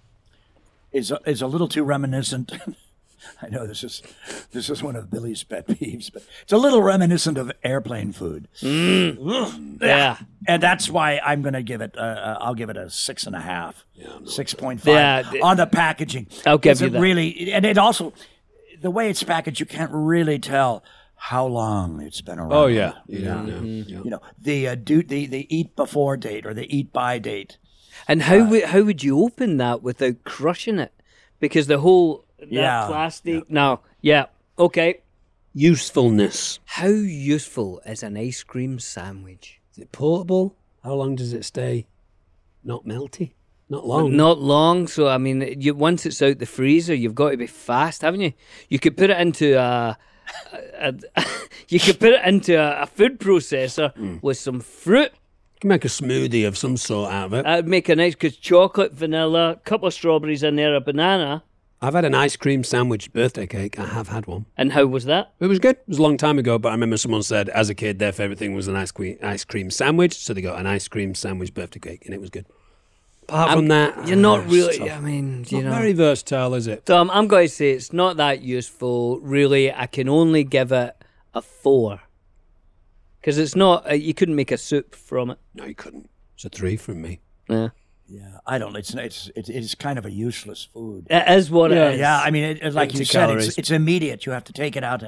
is a, is a little too reminiscent. I know this is this is one of Billy's pet peeves, but it's a little reminiscent of airplane food, Yeah. and that's why I'm going to give it. Uh, uh, I'll give it a six and a half, six point five Yeah, th- on the packaging. I'll give It's you a that. Really, and it also the way it's packaged, you can't really tell how long it's been around. Oh, yeah. You yeah. don't know. Yeah. You know the uh, do the the eat before date or the eat by date. And how would how would you open that without crushing it? Because the whole that Yeah. plastic. No. Yeah. Okay. Usefulness. How useful is an ice cream sandwich? Is it portable? How long does it stay? Not melty? Not long. Not long. So I mean, you once it's out the freezer, you've got to be fast, haven't you? You could put it into a. a, a you could put it into a, a food processor with some fruit. You can make a smoothie of some sort out of it. That'd make a nice, because chocolate, vanilla, a couple of strawberries in there, a banana. I've had an ice cream sandwich birthday cake. I have had one. And how was that? It was good. It was a long time ago, but I remember someone said as a kid their favourite thing was an ice cream ice cream sandwich, so they got an ice cream sandwich birthday cake, and it was good. Apart I'm- from that, You're not ah, really. tough. I mean, It's you not know. very versatile, is it? Tom, I'm going to say it's not that useful. Really, I can only give it a four. Because it's not. Uh, you couldn't make a soup from it. No, you couldn't. It's a three from me. Yeah. Yeah, I don't. It's it's it's, it's kind of a useless food. It is what Yeah. it is. Yeah, I mean, it, it- like you Empty said, calories. it's, it's immediate. You have to take it out and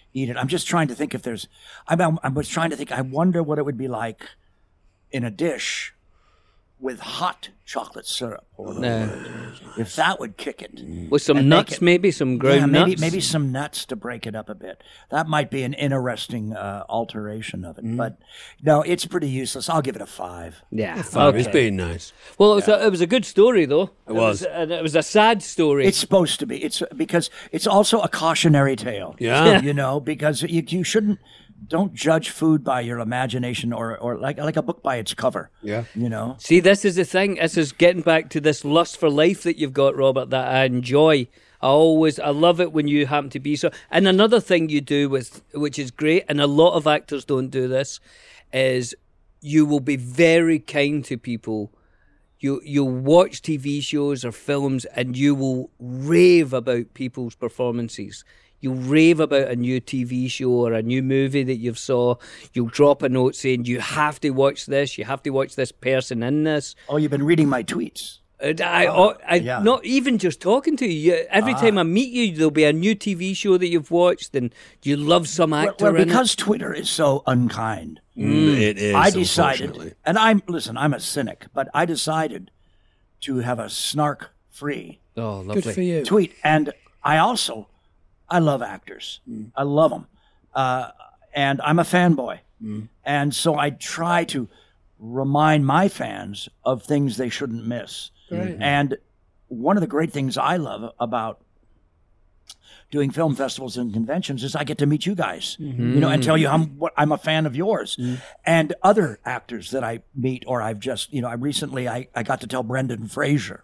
eat it. I'm just trying to think if there's. I'm, I was trying to think. I wonder what it would be like in a dish with hot chocolate syrup, or No. if that would kick it. With some and make nuts, it- maybe some ground yeah, maybe nuts. maybe some nuts to break it up a bit. That might be an interesting uh, alteration of it. Mm. But no, it's pretty useless. I'll give it a five. Yeah, Five. It's okay. being nice. Well, it was, a, it was a good story, though. It was. and it was a sad story. It's supposed to be. It's because it's also a cautionary tale. Yeah. You know, because you, you shouldn't. Don't judge food by your imagination, or, or like like a book by its cover. Yeah. You know. See, this is the thing. This is getting back to this lust for life that you've got, Robert, that I enjoy. I always, I love it when you happen to be so. And another thing you do with, which is great, and a lot of actors don't do this, is you will be very kind to people. You, you'll watch T V shows or films and you will rave about people's performances. You'll rave about a new T V show or a new movie that you've saw. You'll drop a note saying, you have to watch this. You have to watch this person in this. Oh, you've been reading my tweets. And I, oh, I yeah. not even just talking to you. You- Every time I meet you, there'll be a new T V show that you've watched, and you love some Well, actor well, in because Twitter is so unkind, Mm, it is. I decided, unfortunately. and I'm listen, I'm a cynic, but I decided to have a snark-free it. Oh, lovely. Good for you. tweet, and I also, I love actors. I love them, uh, and I'm a fanboy, and so I try to remind my fans of things they shouldn't miss. Great. And one of the great things I love about doing film festivals and conventions is I get to meet you guys, you know, and tell you I'm what I'm a fan of yours, and other actors that I meet or I've just, you know, I recently I, I got to tell Brendan Fraser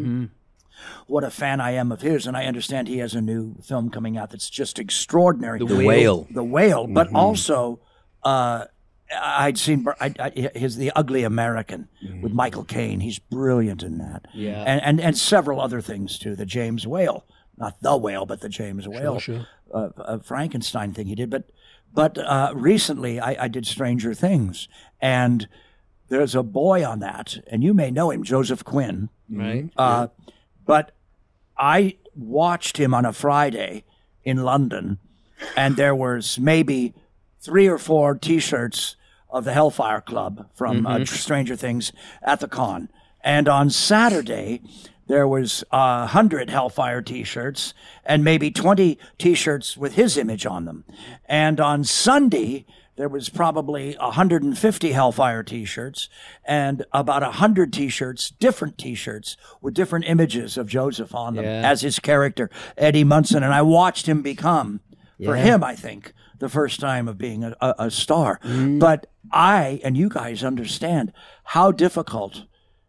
what a fan I am of his, and I understand he has a new film coming out that's just extraordinary. The Whale. The Whale, but also uh, I'd seen I, I, his The Ugly American with Michael Caine. He's brilliant in that, Yeah. and and and several other things too. The James Whale. Not the whale, but the James Whale Uh, uh, Frankenstein thing he did. But but uh, recently I, I did Stranger Things, and there's a boy on that, and you may know him, Joseph Quinn. Right. Uh, but I watched him on a Friday in London, and there was maybe three or four T-shirts of the Hellfire Club from uh, Stranger Things at the con. And on Saturday, there was a hundred Hellfire T-shirts and maybe twenty T-shirts with his image on them. And on Sunday, there was probably one hundred fifty Hellfire T-shirts and about one hundred T-shirts, different T-shirts with different images of Joseph on them Yeah. as his character, Eddie Munson. And I watched him become, for Yeah. him, I think, the first time of being a, a, a star. But I, and you guys understand how difficult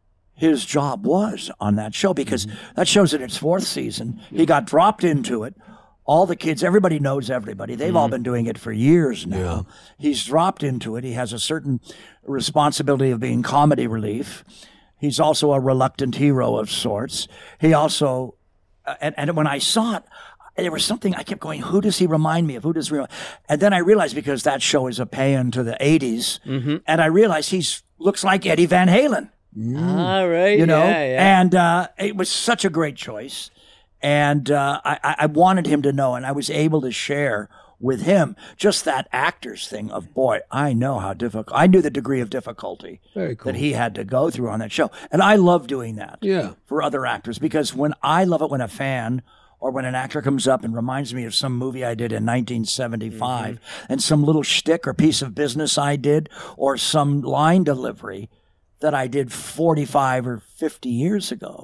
his job was on that show, because that show's in its fourth season. He got dropped into it. All the kids, everybody knows everybody. They've all been doing it for years now. He's dropped into it. He has a certain responsibility of being comedy relief. He's also a reluctant hero of sorts. He also, uh, and, and when I saw it, there was something I kept going, who does he remind me of? Who does he remind? And then I realized, because that show is a pay-in to the eighties, and I realized he's looks like Eddie Van Halen. All right. You know, Yeah, yeah. and uh, it was such a great choice, and uh, I, I wanted him to know, and I was able to share with him just that actor's thing of, boy, I know how difficult. I knew the degree of difficulty Very cool. that he had to go through on that show, and I love doing that. Yeah. For other actors, because when I love it when a fan or when an actor comes up and reminds me of some movie I did in nineteen seventy-five, and some little shtick or piece of business I did, or some line delivery that I did forty-five or fifty years ago.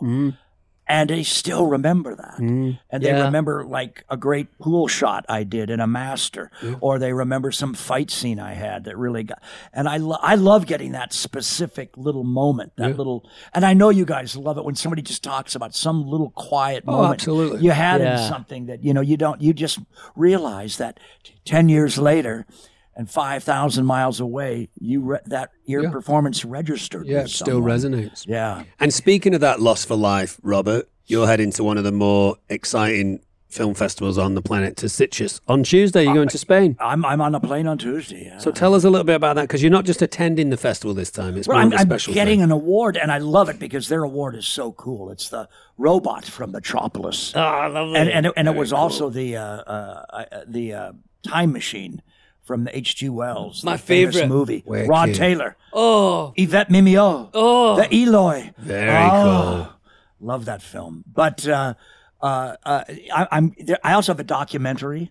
And they still remember that. And they Yeah. remember like a great pool shot I did in a master, or they remember some fight scene I had that really got, and I, lo- I love getting that specific little moment, that little, and I know you guys love it when somebody just talks about some little quiet Oh, moment absolutely. you had in Yeah. something that, you know, you don't, you just realize that ten years later, and five thousand miles away, you re- that your Yeah. performance registered. Yeah, with it still someone. resonates. Yeah. And speaking of that loss for life, Robert, you're heading to one of the more exciting film festivals on the planet, to Sitges. On Tuesday, you're going to Spain. I'm I'm on a plane on Tuesday. Yeah. So tell us a little bit about that, because you're not just attending the festival this time. It's Well, more I'm, of a I'm special getting thing. an award, and I love it because their award is so cool. It's the robot from Metropolis. Oh, I love and it. and it, and it was also the uh, uh, uh, the uh, Time Machine from the H G. Wells, My the famous favorite. movie. Wicked. Rod Taylor, Oh, Yvette Mimieux, oh. the Eloy. Very Oh, love that film. But uh, uh, uh, I, I'm there, I also have a documentary.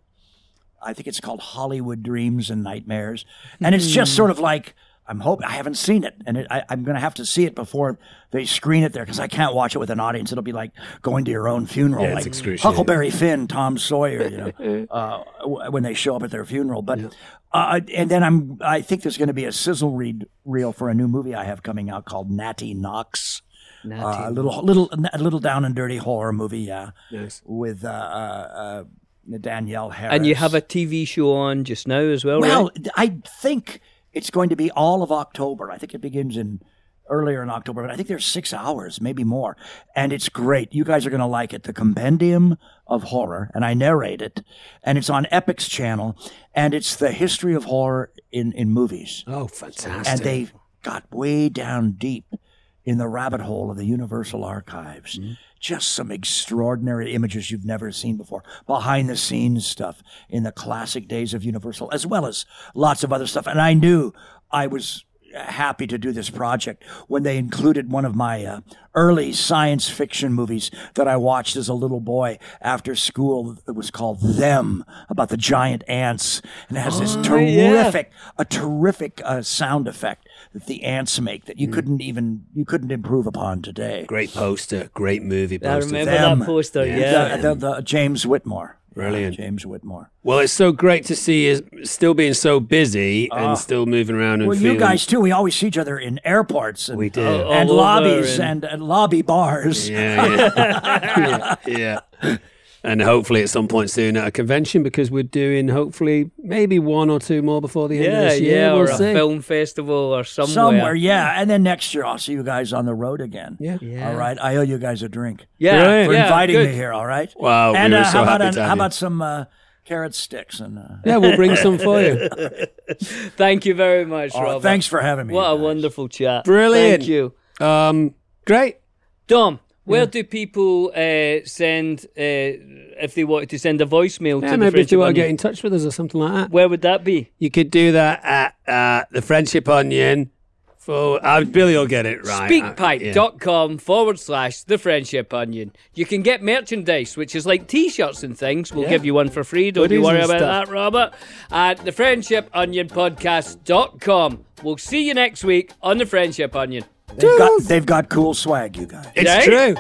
I think it's called Hollywood Dreams and Nightmares, and it's just sort of like. I'm hoping I haven't seen it, and it, I, I'm going to have to see it before they screen it there because I can't watch it with an audience. It'll be like going to your own funeral, Yeah, it's like excruciating. Huckleberry Finn, Tom Sawyer, you know, uh, w- when they show up at their funeral. But uh, and then I'm I think there's going to be a sizzle read reel for a new movie I have coming out called Natty Knox. Natty Uh, a little, little, a little down and dirty horror movie, yeah, Nice. with uh, uh, uh, Danielle Harris. And you have a T V show on just now as well, Well, right? I think it's going to be all of October. I think it begins in earlier in October, but I think there's six hours, maybe more. And it's great. You guys are going to like it. The Compendium of Horror, and I narrate it. And it's on Epic's channel, and it's the history of horror in, in movies. Oh, fantastic. And they got way down deep in the rabbit hole of the Universal Archives. Mm-hmm. Just some extraordinary images you've never seen before. Behind the scenes stuff in the classic days of Universal, as well as lots of other stuff. And I knew I was happy to do this project when they included one of my uh, early science fiction movies that I watched as a little boy after school. It was called Them, about the giant ants. And it has this terrific, a terrific uh, sound effect that the ants make that you couldn't even, you couldn't improve upon today. Great poster, great movie I poster. remember Them. that poster, yeah. The, the, the James Whitmore. Brilliant. Yeah, James Whitmore. Well, it's so great to see you still being so busy and still moving around and Well, feeling... you guys too. We always see each other in airports and, We did. Oh, and all over lobbies and- and, and lobby bars. Yeah, yeah. yeah. yeah. And hopefully at some point soon at a convention, because we're doing hopefully maybe one or two more before the end of Yeah, this year. yeah, we'll or a see. film festival or somewhere. Somewhere, yeah. And then next year I'll see you guys on the road again. Yeah. Yeah. All right. I owe you guys a drink Yeah, Brilliant. for yeah, inviting good. me here. All right. Wow, we And were uh, so how about happy an- to have how you. about some uh, carrot sticks and. Uh, Yeah, we'll bring some for you. Thank you very much, oh, Robert. thanks for having me. What a guys. wonderful chat. Brilliant. Thank you. Um, great. Dom, where do people uh, send, uh, if they wanted to send a voicemail Yeah, to the maybe if Friendship you want to get Onion? in touch with us or something like that. Where would that be? You could do that at uh, the Friendship Onion. For uh, Billy will get it right. Speakpipe.com forward slash the Friendship Onion. You can get merchandise, which is like t-shirts and things. We'll Yeah. give you one for free. Don't you Goodies worry and about stuff. that, Robert. At the Friendship Onion Podcast dot com. We'll see you next week on the Friendship Onion. They've got, they've got cool swag, you guys. It's Right?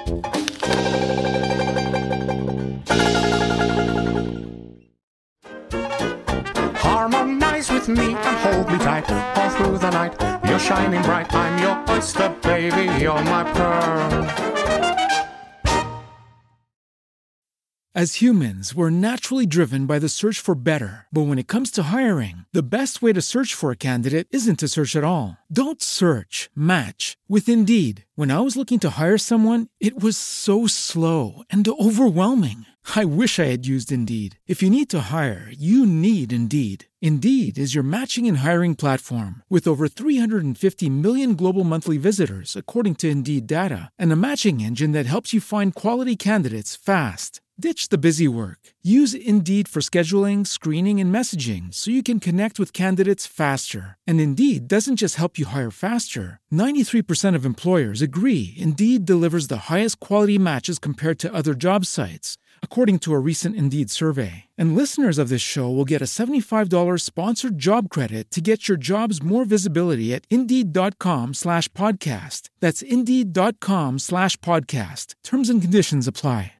true. Harmonize with me and hold me tight all through the night. You're shining bright. I'm your oyster, baby. You're my pearl. As humans, we're naturally driven by the search for better. But when it comes to hiring, the best way to search for a candidate isn't to search at all. Don't search, match with Indeed. When I was looking to hire someone, it was so slow and overwhelming. I wish I had used Indeed. If you need to hire, you need Indeed. Indeed is your matching and hiring platform with over three hundred fifty million global monthly visitors, according to Indeed data, and a matching engine that helps you find quality candidates fast. Ditch the busy work. Use Indeed for scheduling, screening, and messaging so you can connect with candidates faster. And Indeed doesn't just help you hire faster. ninety-three percent of employers agree Indeed delivers the highest quality matches compared to other job sites, according to a recent Indeed survey. And listeners of this show will get a seventy-five dollars sponsored job credit to get your jobs more visibility at Indeed.com slash podcast. That's Indeed.com slash podcast. Terms and conditions apply.